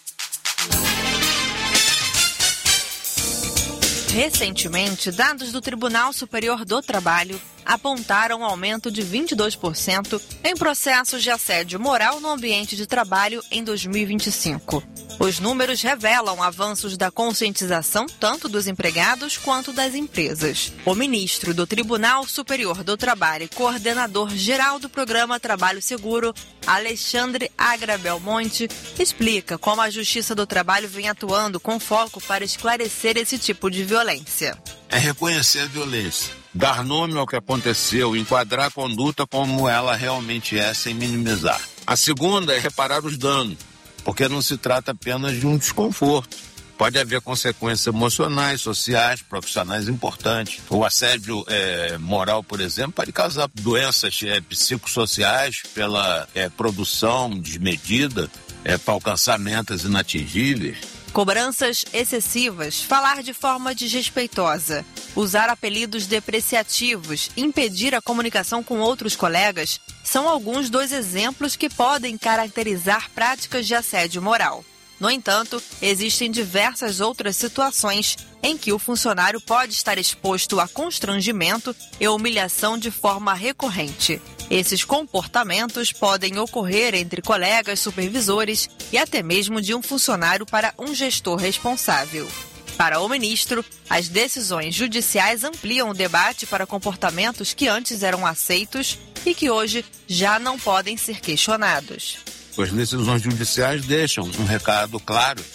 Recentemente, dados do Tribunal Superior do Trabalho apontaram um aumento de 22% em processos de assédio moral no ambiente de trabalho em 2025. Os números revelam avanços da conscientização tanto dos empregados quanto das empresas. O ministro do Tribunal Superior do Trabalho e coordenador geral do programa Trabalho Seguro, Alexandre Agra Belmonte, explica como a Justiça do Trabalho vem atuando com foco para esclarecer esse tipo de violência. É reconhecer a violência, dar nome ao que aconteceu, enquadrar a conduta como ela realmente é, sem minimizar. A segunda é reparar os danos, porque não se trata apenas de um desconforto. Pode haver consequências emocionais, sociais, profissionais importantes. O assédio moral, por exemplo, pode causar doenças psicossociais pela produção desmedida para alcançar metas inatingíveis. Cobranças excessivas, falar de forma desrespeitosa, usar apelidos depreciativos, impedir a comunicação com outros colegas, são alguns dos exemplos que podem caracterizar práticas de assédio moral. No entanto, existem diversas outras situações em que o funcionário pode estar exposto a constrangimento e humilhação de forma recorrente. Esses comportamentos podem ocorrer entre colegas, supervisores e até mesmo de um funcionário para um gestor responsável. Para o ministro, as decisões judiciais ampliam o debate para comportamentos que antes eram aceitos e que hoje já não podem ser questionados. As decisões judiciais deixam um recado claro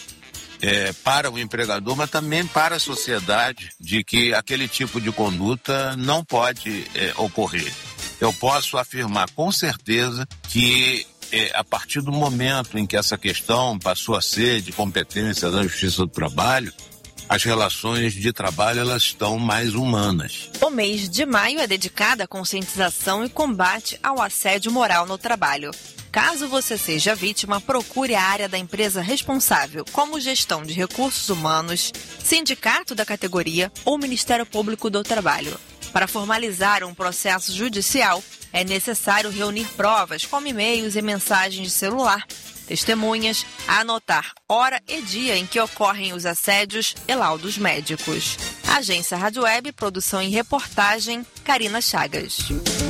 para o empregador, mas também para a sociedade, de que aquele tipo de conduta não pode ocorrer. Eu posso afirmar com certeza que a partir do momento em que essa questão passou a ser de competência da Justiça do Trabalho, as relações de trabalho elas estão mais humanas. O mês de maio é dedicado à conscientização e combate ao assédio moral no trabalho. Caso você seja vítima, procure a área da empresa responsável, como gestão de recursos humanos, sindicato da categoria ou Ministério Público do Trabalho. Para formalizar um processo judicial, é necessário reunir provas, como e-mails e mensagens de celular, testemunhas, anotar hora e dia em que ocorrem os assédios e laudos médicos. Agência Rádio Web, produção e reportagem, Karina Chagas.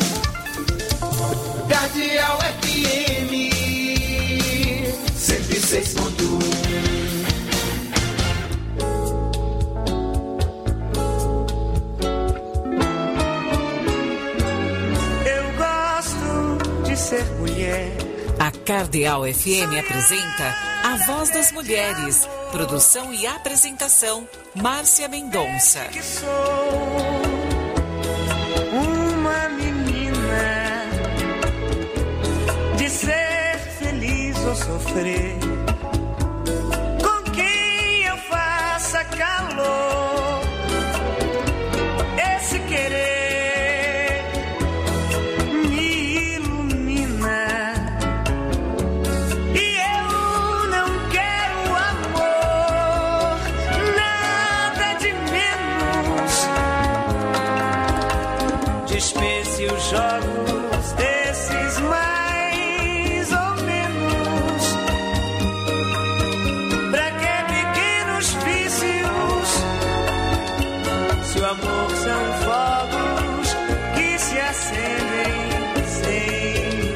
Cardeal FM 106.1. Eu gosto de ser mulher. A Cardeal FM apresenta A Voz das Mulheres. Produção e apresentação, Márcia Mendonça. Que sou uma menina de ser feliz ou sofrer, com quem eu faça calor, esse querer me ilumina, e eu não quero amor, nada de menos. Dispense os jogos desses mais ou menos. Pra que pequenos vícios, se o amor são fogos que se acendem sem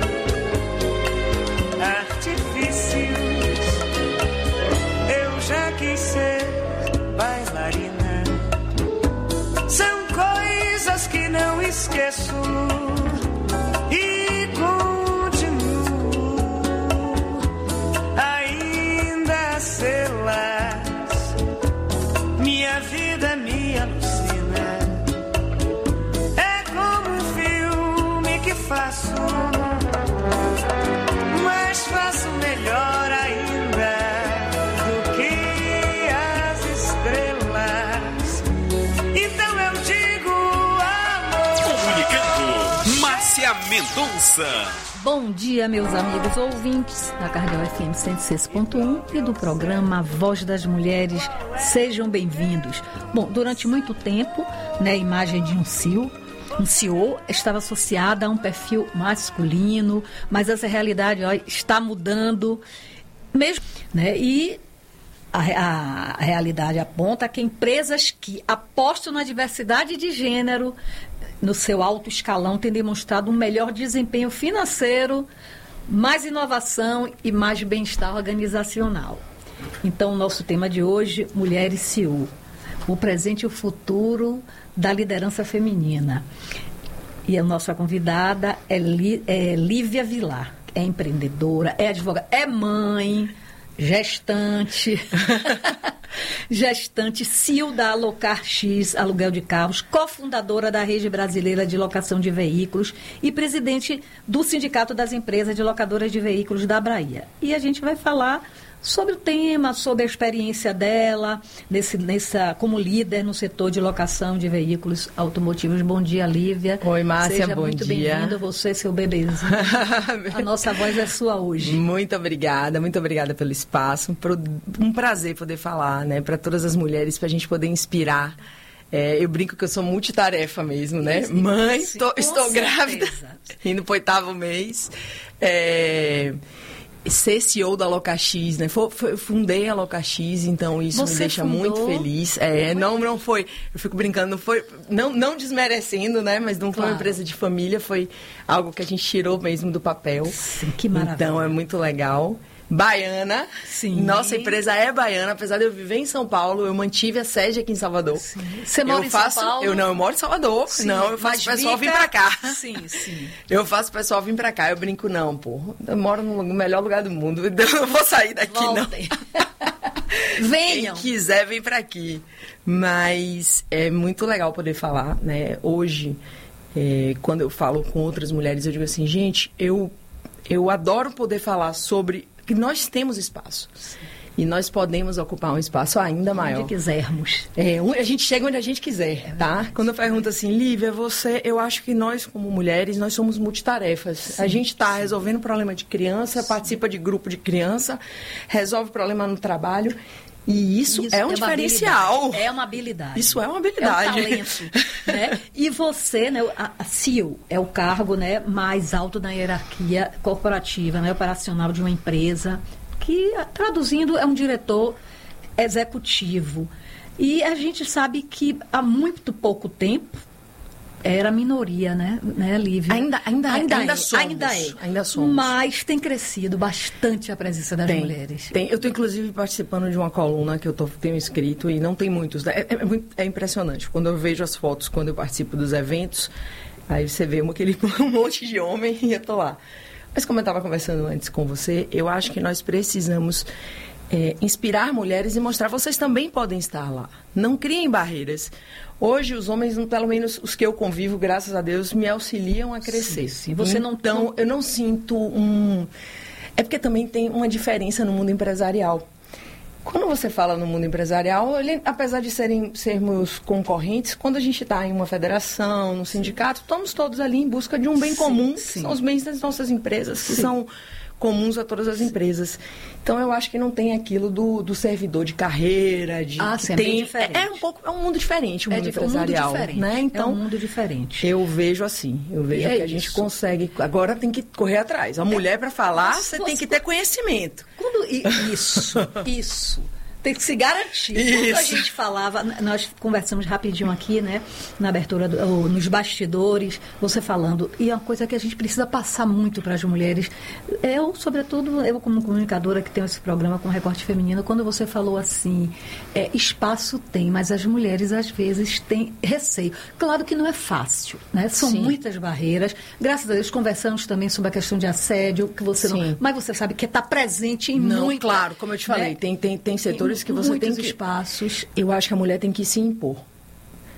artifícios. Eu já quis ser bailarina. São coisas que não esqueço. faço, mas faço melhor ainda do que as estrelas. Então eu digo amor. Comunicando, Márcia Mendonça. Bom dia, meus amigos ouvintes da Cardeal FM 106.1 e do programa Voz das Mulheres. Sejam bem-vindos. Bom, durante muito tempo, né, a imagem de um CEO estava associada a um perfil masculino, mas essa realidade está mudando mesmo, né? E a realidade aponta que empresas que apostam na diversidade de gênero no seu alto escalão têm demonstrado um melhor desempenho financeiro, mais inovação e mais bem-estar organizacional. Então, o nosso tema de hoje, Mulheres CEO, o presente e o futuro da liderança feminina. E a nossa convidada é Lívia Vilar, é empreendedora, é advogada, é mãe, gestante, CEO da Alocar X, aluguel de carros, cofundadora da Rede Brasileira de Locação de Veículos e presidente do Sindicato das Empresas de Locadoras de Veículos da Bahia. E a gente vai falar sobre o tema, sobre a experiência dela como líder no setor de locação de veículos automotivos. Bom dia, Lívia. Oi, Márcia, Seja bom muito dia. bem-vinda, você, seu bebezinho. A nossa voz é sua hoje. Muito obrigada pelo espaço. Um prazer poder falar, né, para todas as mulheres, para a gente poder inspirar. Eu brinco que eu sou multitarefa mesmo, né? Isso, mãe, isso, estou grávida, indo para o 8º mês. Ser CEO da Alocar X, né? Fundei a Alocar X, então isso me deixa muito feliz. Não foi, eu fico brincando, não foi, não desmerecendo, né? Mas não foi uma empresa de família, foi algo que a gente tirou mesmo do papel. Sim, que maravilha. Então é muito legal. Baiana, sim. Nossa empresa é baiana, apesar de eu viver em São Paulo, eu mantive a sede aqui em Salvador. Sim. Você mora em São Paulo? Eu moro em Salvador. Sim, eu faço o pessoal vir pra cá. Sim. Eu faço o pessoal vir pra cá, eu brinco não, pô. Eu moro no melhor lugar do mundo, eu não vou sair daqui. Voltem. Não. Venham. Quem quiser vir pra aqui. Mas é muito legal poder falar, né? Hoje, quando eu falo com outras mulheres, eu digo assim, gente, eu adoro poder falar sobre que nós temos espaço. Sim. E nós podemos ocupar um espaço ainda maior. Onde quisermos. A gente chega onde a gente quiser, tá? Quando eu pergunto assim, Lívia, eu acho que nós, como mulheres, nós somos multitarefas. Sim, a gente está resolvendo problema de criança, participa de grupo de criança, resolve problema no trabalho. E isso é um diferencial. É uma habilidade. Isso é uma habilidade. É um talento. Né? E você, né, a CEO, é o cargo, né, mais alto na hierarquia corporativa, né, operacional de uma empresa, que, traduzindo, é um diretor executivo. E a gente sabe que há muito pouco tempo era minoria, né, Lívia? Ainda somos. Mas tem crescido bastante a presença das mulheres. Eu estou, inclusive, participando de uma coluna que eu tenho escrito e não tem muitos. É impressionante. Quando eu vejo as fotos, quando eu participo dos eventos, aí você vê um monte de homem e eu estou lá. Mas como eu estava conversando antes com você, eu acho que nós precisamos inspirar mulheres e mostrar, vocês também podem estar lá. Não criem barreiras. Hoje, os homens, pelo menos os que eu convivo, graças a Deus, me auxiliam a crescer. Sim. Você eu não sinto É porque também tem uma diferença no mundo empresarial. Quando você fala no mundo empresarial, apesar de sermos concorrentes, quando a gente está em uma federação, no sindicato, estamos todos ali em busca de um bem comum, que são os bens das nossas empresas, que são comuns a todas as empresas. Então, eu acho que não tem aquilo do servidor de carreira, bem diferente. É um mundo diferente, o mundo empresarial. Né? Então, é um mundo diferente. Eu vejo assim, que a gente consegue. Agora tem que correr atrás. A mulher, para falar, você tem que ter conhecimento. Isso. Tem que se garantir. Quando a gente falava, nós conversamos rapidinho aqui, né, na abertura, nos bastidores, você falando, e é uma coisa que a gente precisa passar muito para as mulheres. Sobretudo, eu como comunicadora que tenho esse programa com recorte feminino, quando você falou assim, espaço tem, mas as mulheres às vezes têm receio. Claro que não é fácil, né? São muitas barreiras. Graças a Deus conversamos também sobre a questão de assédio, que você não... Mas você sabe que está presente em muito. Claro, como eu te falei, tem setores que você tem que... espaços. Eu acho que a mulher tem que se impor.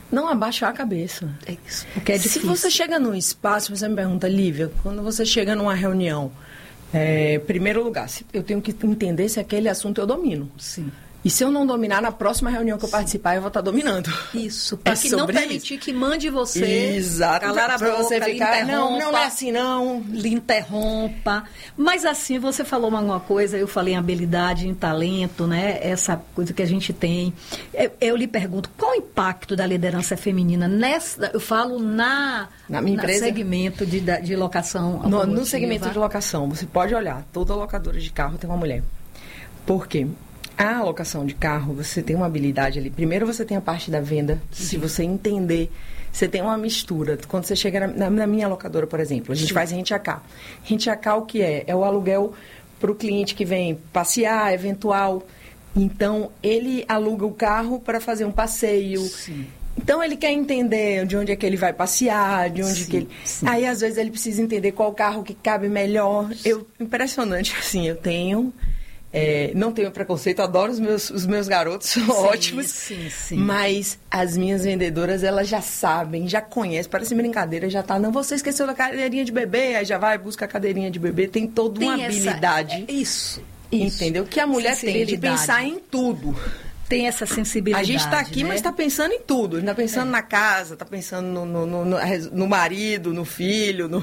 não abaixar a cabeça. É isso, porque é difícil. Se você chega num espaço, você me pergunta, Lívia, quando você chega numa reunião, primeiro lugar, eu tenho que entender se aquele assunto eu domino. Sim. E se eu não dominar, na próxima reunião que eu participar, eu vou estar dominando. Isso, para que não permitir que mande você Exato, calar a boca, você ficar, não é assim não. Lhe interrompa. Mas assim, você falou alguma coisa, eu falei em habilidade, em talento, né? Essa coisa que a gente tem. Eu lhe pergunto, qual o impacto da liderança feminina nessa, eu falo na minha empresa? Segmento de locação no segmento de locação, você pode olhar, toda locadora de carro tem uma mulher. Por quê? A alocação de carro, você tem uma habilidade ali. Primeiro você tem a parte da venda. Sim. Se você entender, você tem uma mistura. Quando você chega na minha locadora, por exemplo, a gente faz rent a car. Rent a car o que é? É o aluguel para o cliente que vem passear, eventual. Então, ele aluga o carro para fazer um passeio. Sim. Então, ele quer entender de onde é que ele vai passear, de onde que ele... Sim. Aí, às vezes, ele precisa entender qual carro que cabe melhor. Impressionante, assim, eu tenho... não tenho preconceito, adoro os meus garotos, são ótimos. Sim. Mas as minhas vendedoras, elas já sabem, já conhecem, parece brincadeira, já tá. Não, você esqueceu da cadeirinha de bebê, aí já vai, busca a cadeirinha de bebê, tem toda uma habilidade. Isso. Entendeu? Que a mulher tem de pensar em tudo. Tem essa sensibilidade. A gente está aqui, né? Mas está pensando em tudo. Está pensando na casa, está pensando no marido, no filho.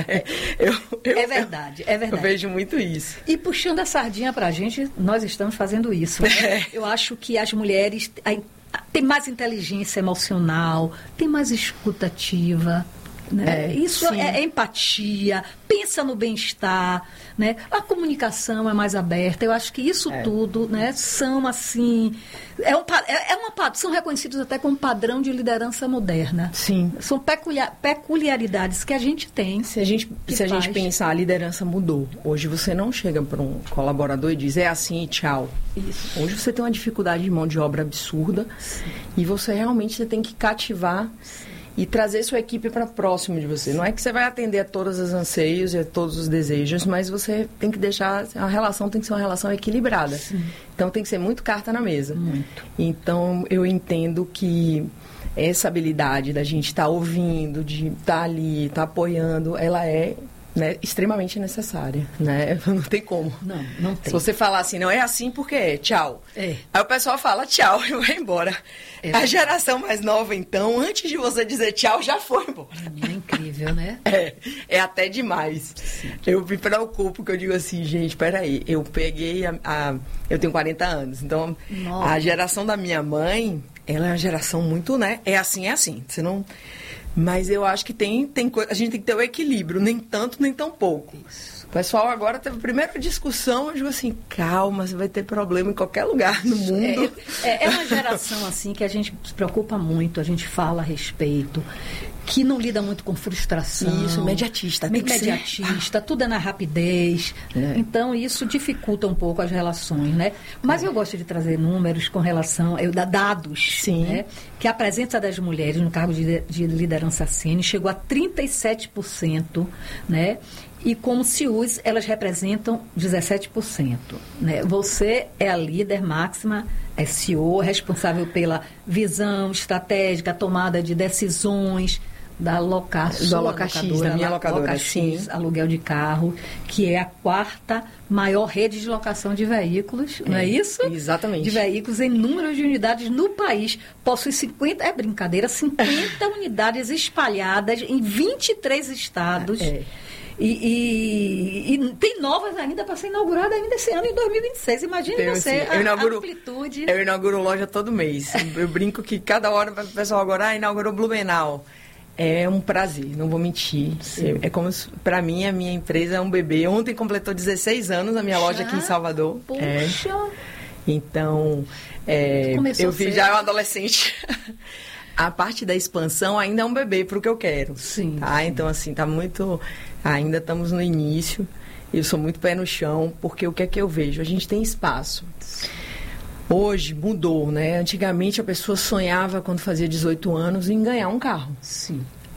É verdade. Eu vejo muito isso. E puxando a sardinha para a gente, nós estamos fazendo isso. Né? Eu acho que as mulheres têm mais inteligência emocional, têm mais escutativa. Né? Isso é empatia, pensa no bem-estar, né? A comunicação é mais aberta. Eu acho que isso tudo, né, são assim, são reconhecidos até como padrão de liderança moderna. Sim. São peculiaridades que a gente tem. Se a gente pensar, a liderança mudou. Hoje você não chega para um colaborador e diz é assim e tchau. Isso. Hoje você tem uma dificuldade de mão de obra absurda. Sim. E você realmente tem que cativar. Sim. E trazer sua equipe para próximo de você. Não é que você vai atender a todos os anseios e a todos os desejos, mas você tem que deixar... A relação tem que ser uma relação equilibrada. Sim. Então, tem que ser muito carta na mesa. Muito. Então, eu entendo que essa habilidade da gente estar ouvindo, de estar ali, estar apoiando, ela é... né, extremamente necessária, né? Não tem como. Não tem. Se você falar assim, não é assim porque é, tchau. Aí o pessoal fala tchau e vai embora. A geração mais nova, então, antes de você dizer tchau, já foi embora. É incrível, né? É até demais. Sim. Eu me preocupo, que eu digo assim, gente, peraí, eu peguei eu tenho 40 anos, então a geração da minha mãe, ela é uma geração muito, né? É assim, você não... Mas eu acho que a gente tem que ter o equilíbrio, nem tanto, nem tão pouco. Isso. O pessoal agora teve a primeira discussão, eu digo assim, calma, você vai ter problema em qualquer lugar no mundo. É uma geração assim que a gente se preocupa muito, a gente fala a respeito, que não lida muito com frustração. Isso, imediatista. Tudo é na rapidez. Então, isso dificulta um pouco as relações, né? Mas eu gosto de trazer números com relação... dados, sim, né? Que a presença das mulheres no cargo de liderança sênior chegou a 37%, né? E como CEOs, elas representam 17%. Né? Você é a líder máxima, é CEO, responsável pela visão estratégica, tomada de decisões da Locax, da minha locadora, sim. Aluguel de carro, que é a 4ª maior rede de locação de veículos, não é isso? Exatamente. De veículos em número de unidades no país. Possui 50 unidades espalhadas em 23 estados. E tem novas ainda para ser inaugurada ainda esse ano, em 2026. Imagine você, a amplitude. Eu inauguro loja todo mês. Eu brinco que cada hora o pessoal agora inaugurou Blumenau. É um prazer, não vou mentir. É como, para mim, a minha empresa é um bebê. Ontem completou 16 anos a minha loja aqui em Salvador. Poxa! Então, eu vi já um adolescente. A parte da expansão ainda é um bebê para o que eu quero. Sim. Tá? Então, assim, tá muito... Ainda estamos no início. Eu sou muito pé no chão, porque o que é que eu vejo? A gente tem espaço. Hoje mudou, né? Antigamente a pessoa sonhava, quando fazia 18 anos, em ganhar um carro. Sim.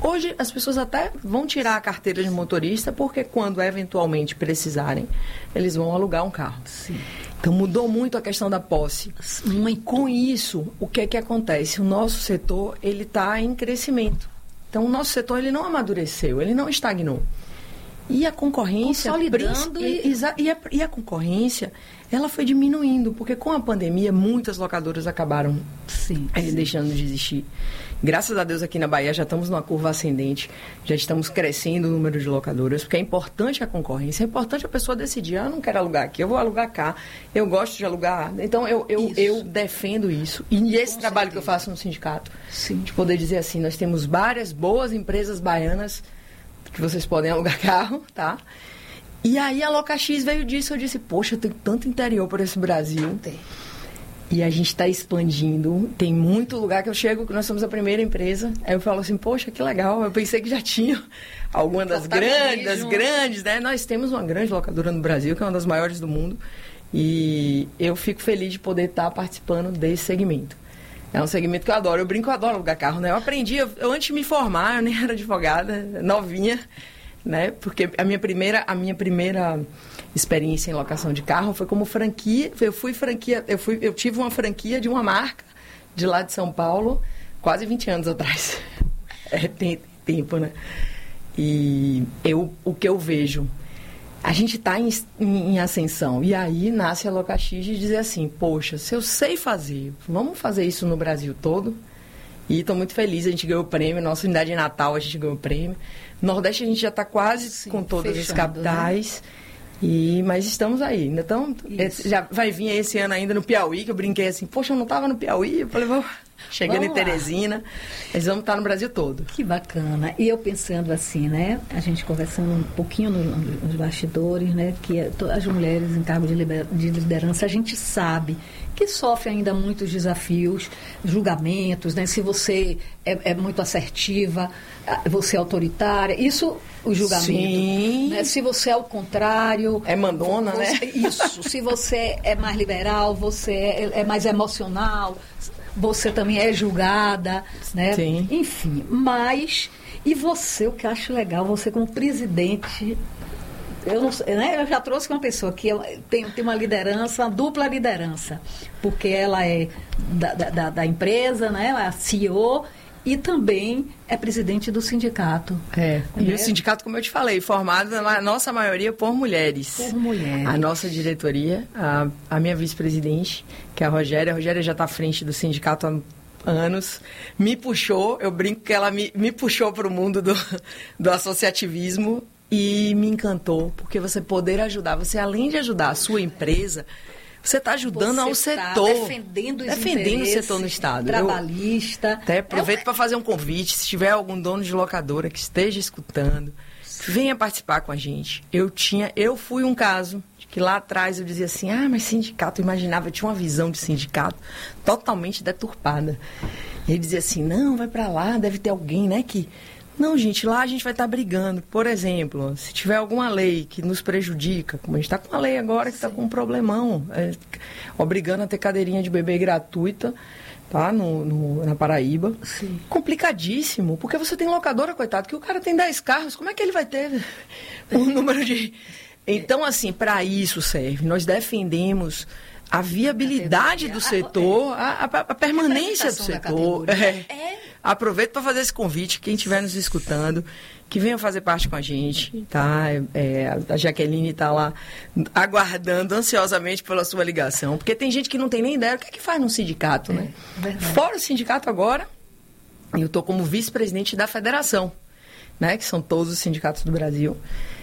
Hoje as pessoas até vão tirar a carteira de motorista, porque quando eventualmente precisarem, eles vão alugar um carro. Sim. Então mudou muito a questão da posse. E com isso, o que é que acontece? O nosso setor, ele está em crescimento. Então o nosso setor, ele não amadureceu, ele não estagnou. E a concorrência... Consolidando e a concorrência, ela foi diminuindo, porque com a pandemia, muitas locadoras acabaram deixando de existir. Graças a Deus, aqui na Bahia, já estamos numa curva ascendente, já estamos crescendo o número de locadoras, porque é importante a concorrência, é importante a pessoa decidir, eu não quero alugar aqui, eu vou alugar cá, eu gosto de alugar. Então, eu defendo isso. E esse trabalho que eu faço no sindicato, de poder dizer assim, nós temos várias boas empresas baianas que vocês podem alugar carro, tá? E aí a LocaX veio disso, eu disse, poxa, tem tanto interior por esse Brasil. E a gente está expandindo, tem muito lugar que eu chego, que nós somos a primeira empresa. Aí eu falo assim, poxa, que legal, eu pensei que já tinha alguma das grandes, né? Nós temos uma grande locadora no Brasil, que é uma das maiores do mundo. E eu fico feliz de poder estar participando desse segmento. É um segmento que eu adoro. Eu brinco, eu adoro alugar carro, né? Eu aprendi, eu antes de me formar, eu nem era advogada, novinha, né? Porque a minha primeira experiência em locação de carro foi como franquia. Eu tive uma franquia de uma marca de lá de São Paulo, quase 20 anos atrás. Tem tempo, né? E o que eu vejo, a gente está em ascensão. E aí nasce a LocaX de dizer assim, poxa, se eu sei fazer, vamos fazer isso no Brasil todo. E estou muito feliz, a gente ganhou o prêmio, nossa unidade de Natal a gente ganhou o prêmio. No Nordeste a gente já está quase com todas as capitais. Né? Mas estamos aí. Então, já vai vir esse ano ainda no Piauí, que eu brinquei assim, poxa, eu não estava no Piauí. Eu falei, vamos... Chegando em Teresina, eles vão estar no Brasil todo. Que bacana. E eu pensando assim, né? A gente conversando um pouquinho nos bastidores, né? Que as mulheres em cargo de liderança, a gente sabe que sofre ainda muitos desafios, julgamentos, né? Se você é muito assertiva, você é autoritária. Isso, o julgamento. Sim. Né? Se você é o contrário... É mandona, né? Isso. Se você é mais liberal, você é mais emocional... Você também é julgada, né? Sim. Enfim, mas... E você, o que eu acho legal, você como presidente... Eu, não sei, né? Eu já trouxe uma pessoa que tem uma liderança, uma dupla liderança. Porque ela é da empresa, né? Ela é a CEO... E também é presidente do sindicato. E o sindicato, como eu te falei, formado na nossa maioria por mulheres. Por mulheres. A nossa diretoria, a minha vice-presidente, que é a Rogéria já está à frente do sindicato há anos, me puxou, eu brinco que ela me puxou para o mundo do associativismo e me encantou, porque você poder ajudar, você além de ajudar a sua empresa... Você está ajudando ao setor. Defendendo o setor no Estado. Trabalhista. Até aproveito para fazer um convite. Se tiver algum dono de locadora que esteja escutando, venha participar com a gente. Eu fui um caso de que lá atrás eu dizia assim, mas sindicato, eu imaginava, eu tinha uma visão de sindicato totalmente deturpada. E ele dizia assim, não, vai para lá, deve ter alguém, né, que... Não, gente, lá a gente vai estar brigando. Por exemplo, se tiver alguma lei que nos prejudica, como a gente está com uma lei agora que está com um problemão, obrigando a ter cadeirinha de bebê gratuita, tá? Na Paraíba. Sim. Complicadíssimo, porque você tem locadora, coitado, que o cara tem 10 carros, como é que ele vai ter um número de... Então, assim, para isso serve. Nós defendemos a viabilidade do setor, a permanência do setor. Aproveito para fazer esse convite, quem estiver nos escutando, que venha fazer parte com a gente, tá? A Jaqueline está lá aguardando ansiosamente pela sua ligação, porque tem gente que não tem nem ideia do que é que faz num sindicato, né? Fora o sindicato agora, eu estou como vice-presidente da federação, né? Que são todos os sindicatos do Brasil.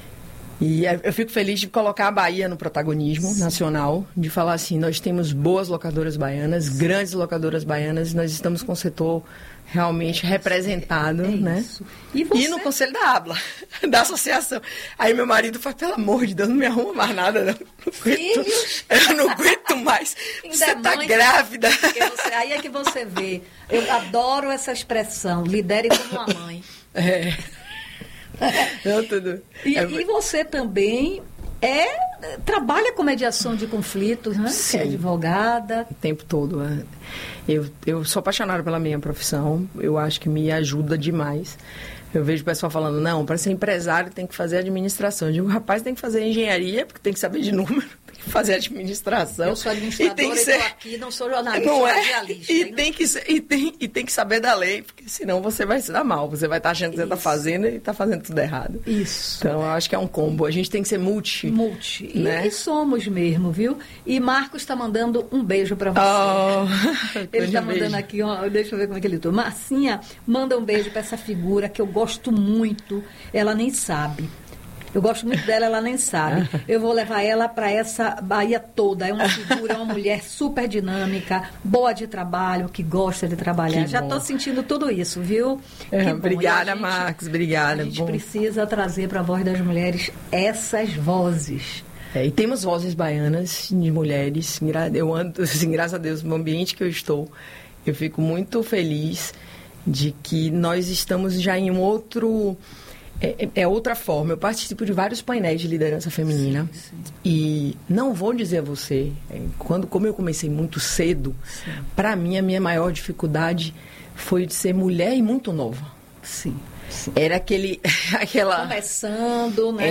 E eu fico feliz de colocar a Bahia no protagonismo nacional, de falar assim, nós temos boas locadoras baianas, grandes locadoras baianas, nós estamos com o setor realmente representado, né? E no Conselho da ABLA, da associação. Aí meu marido fala, pelo amor de Deus, não me arruma mais nada, não. Eu não aguento mais. Você está grávida. Aí é que você vê. Eu adoro essa expressão, lidere como uma mãe. E você também trabalha com mediação de conflitos, né? Sim. Você é advogada. O tempo todo. Eu sou apaixonada pela minha profissão. Eu acho que me ajuda demais. Eu vejo o pessoal falando, não, para ser empresário tem que fazer administração. Eu digo, rapaz, tem que fazer engenharia, porque tem que saber de número, tem que fazer administração. Eu sou administradora e estou aqui, não sou jornalista, não sou é? radialista. E tem que saber da lei, porque senão você vai se dar mal. Você vai estar achando que você está fazendo e está fazendo tudo errado. Isso. Então, eu acho que é um combo. A gente tem que ser multi. Né? E somos mesmo, viu? E Marcos está mandando um beijo para você. Ele está mandando aqui, ó, deixa eu ver como é que ele está. Marcinha, manda um beijo para essa figura que eu gosto muito. Ela nem sabe. Eu gosto muito dela, ela nem sabe. Eu vou levar ela para essa Bahia toda. É uma figura, é uma mulher super dinâmica, boa de trabalho, que gosta de trabalhar. Já estou sentindo tudo isso, viu? Obrigada, Marcos. Obrigada. A gente precisa trazer para a Voz das Mulheres essas vozes. E temos vozes baianas de mulheres. Eu ando, assim, graças a Deus, no ambiente que eu estou, eu fico muito feliz de que nós estamos já em um outro... É outra forma. Eu participo de vários painéis de liderança feminina. Sim. E não vou dizer a você, como eu comecei muito cedo, para mim a minha maior dificuldade foi de ser mulher e muito nova. Sim. Era aquela... Começando, né?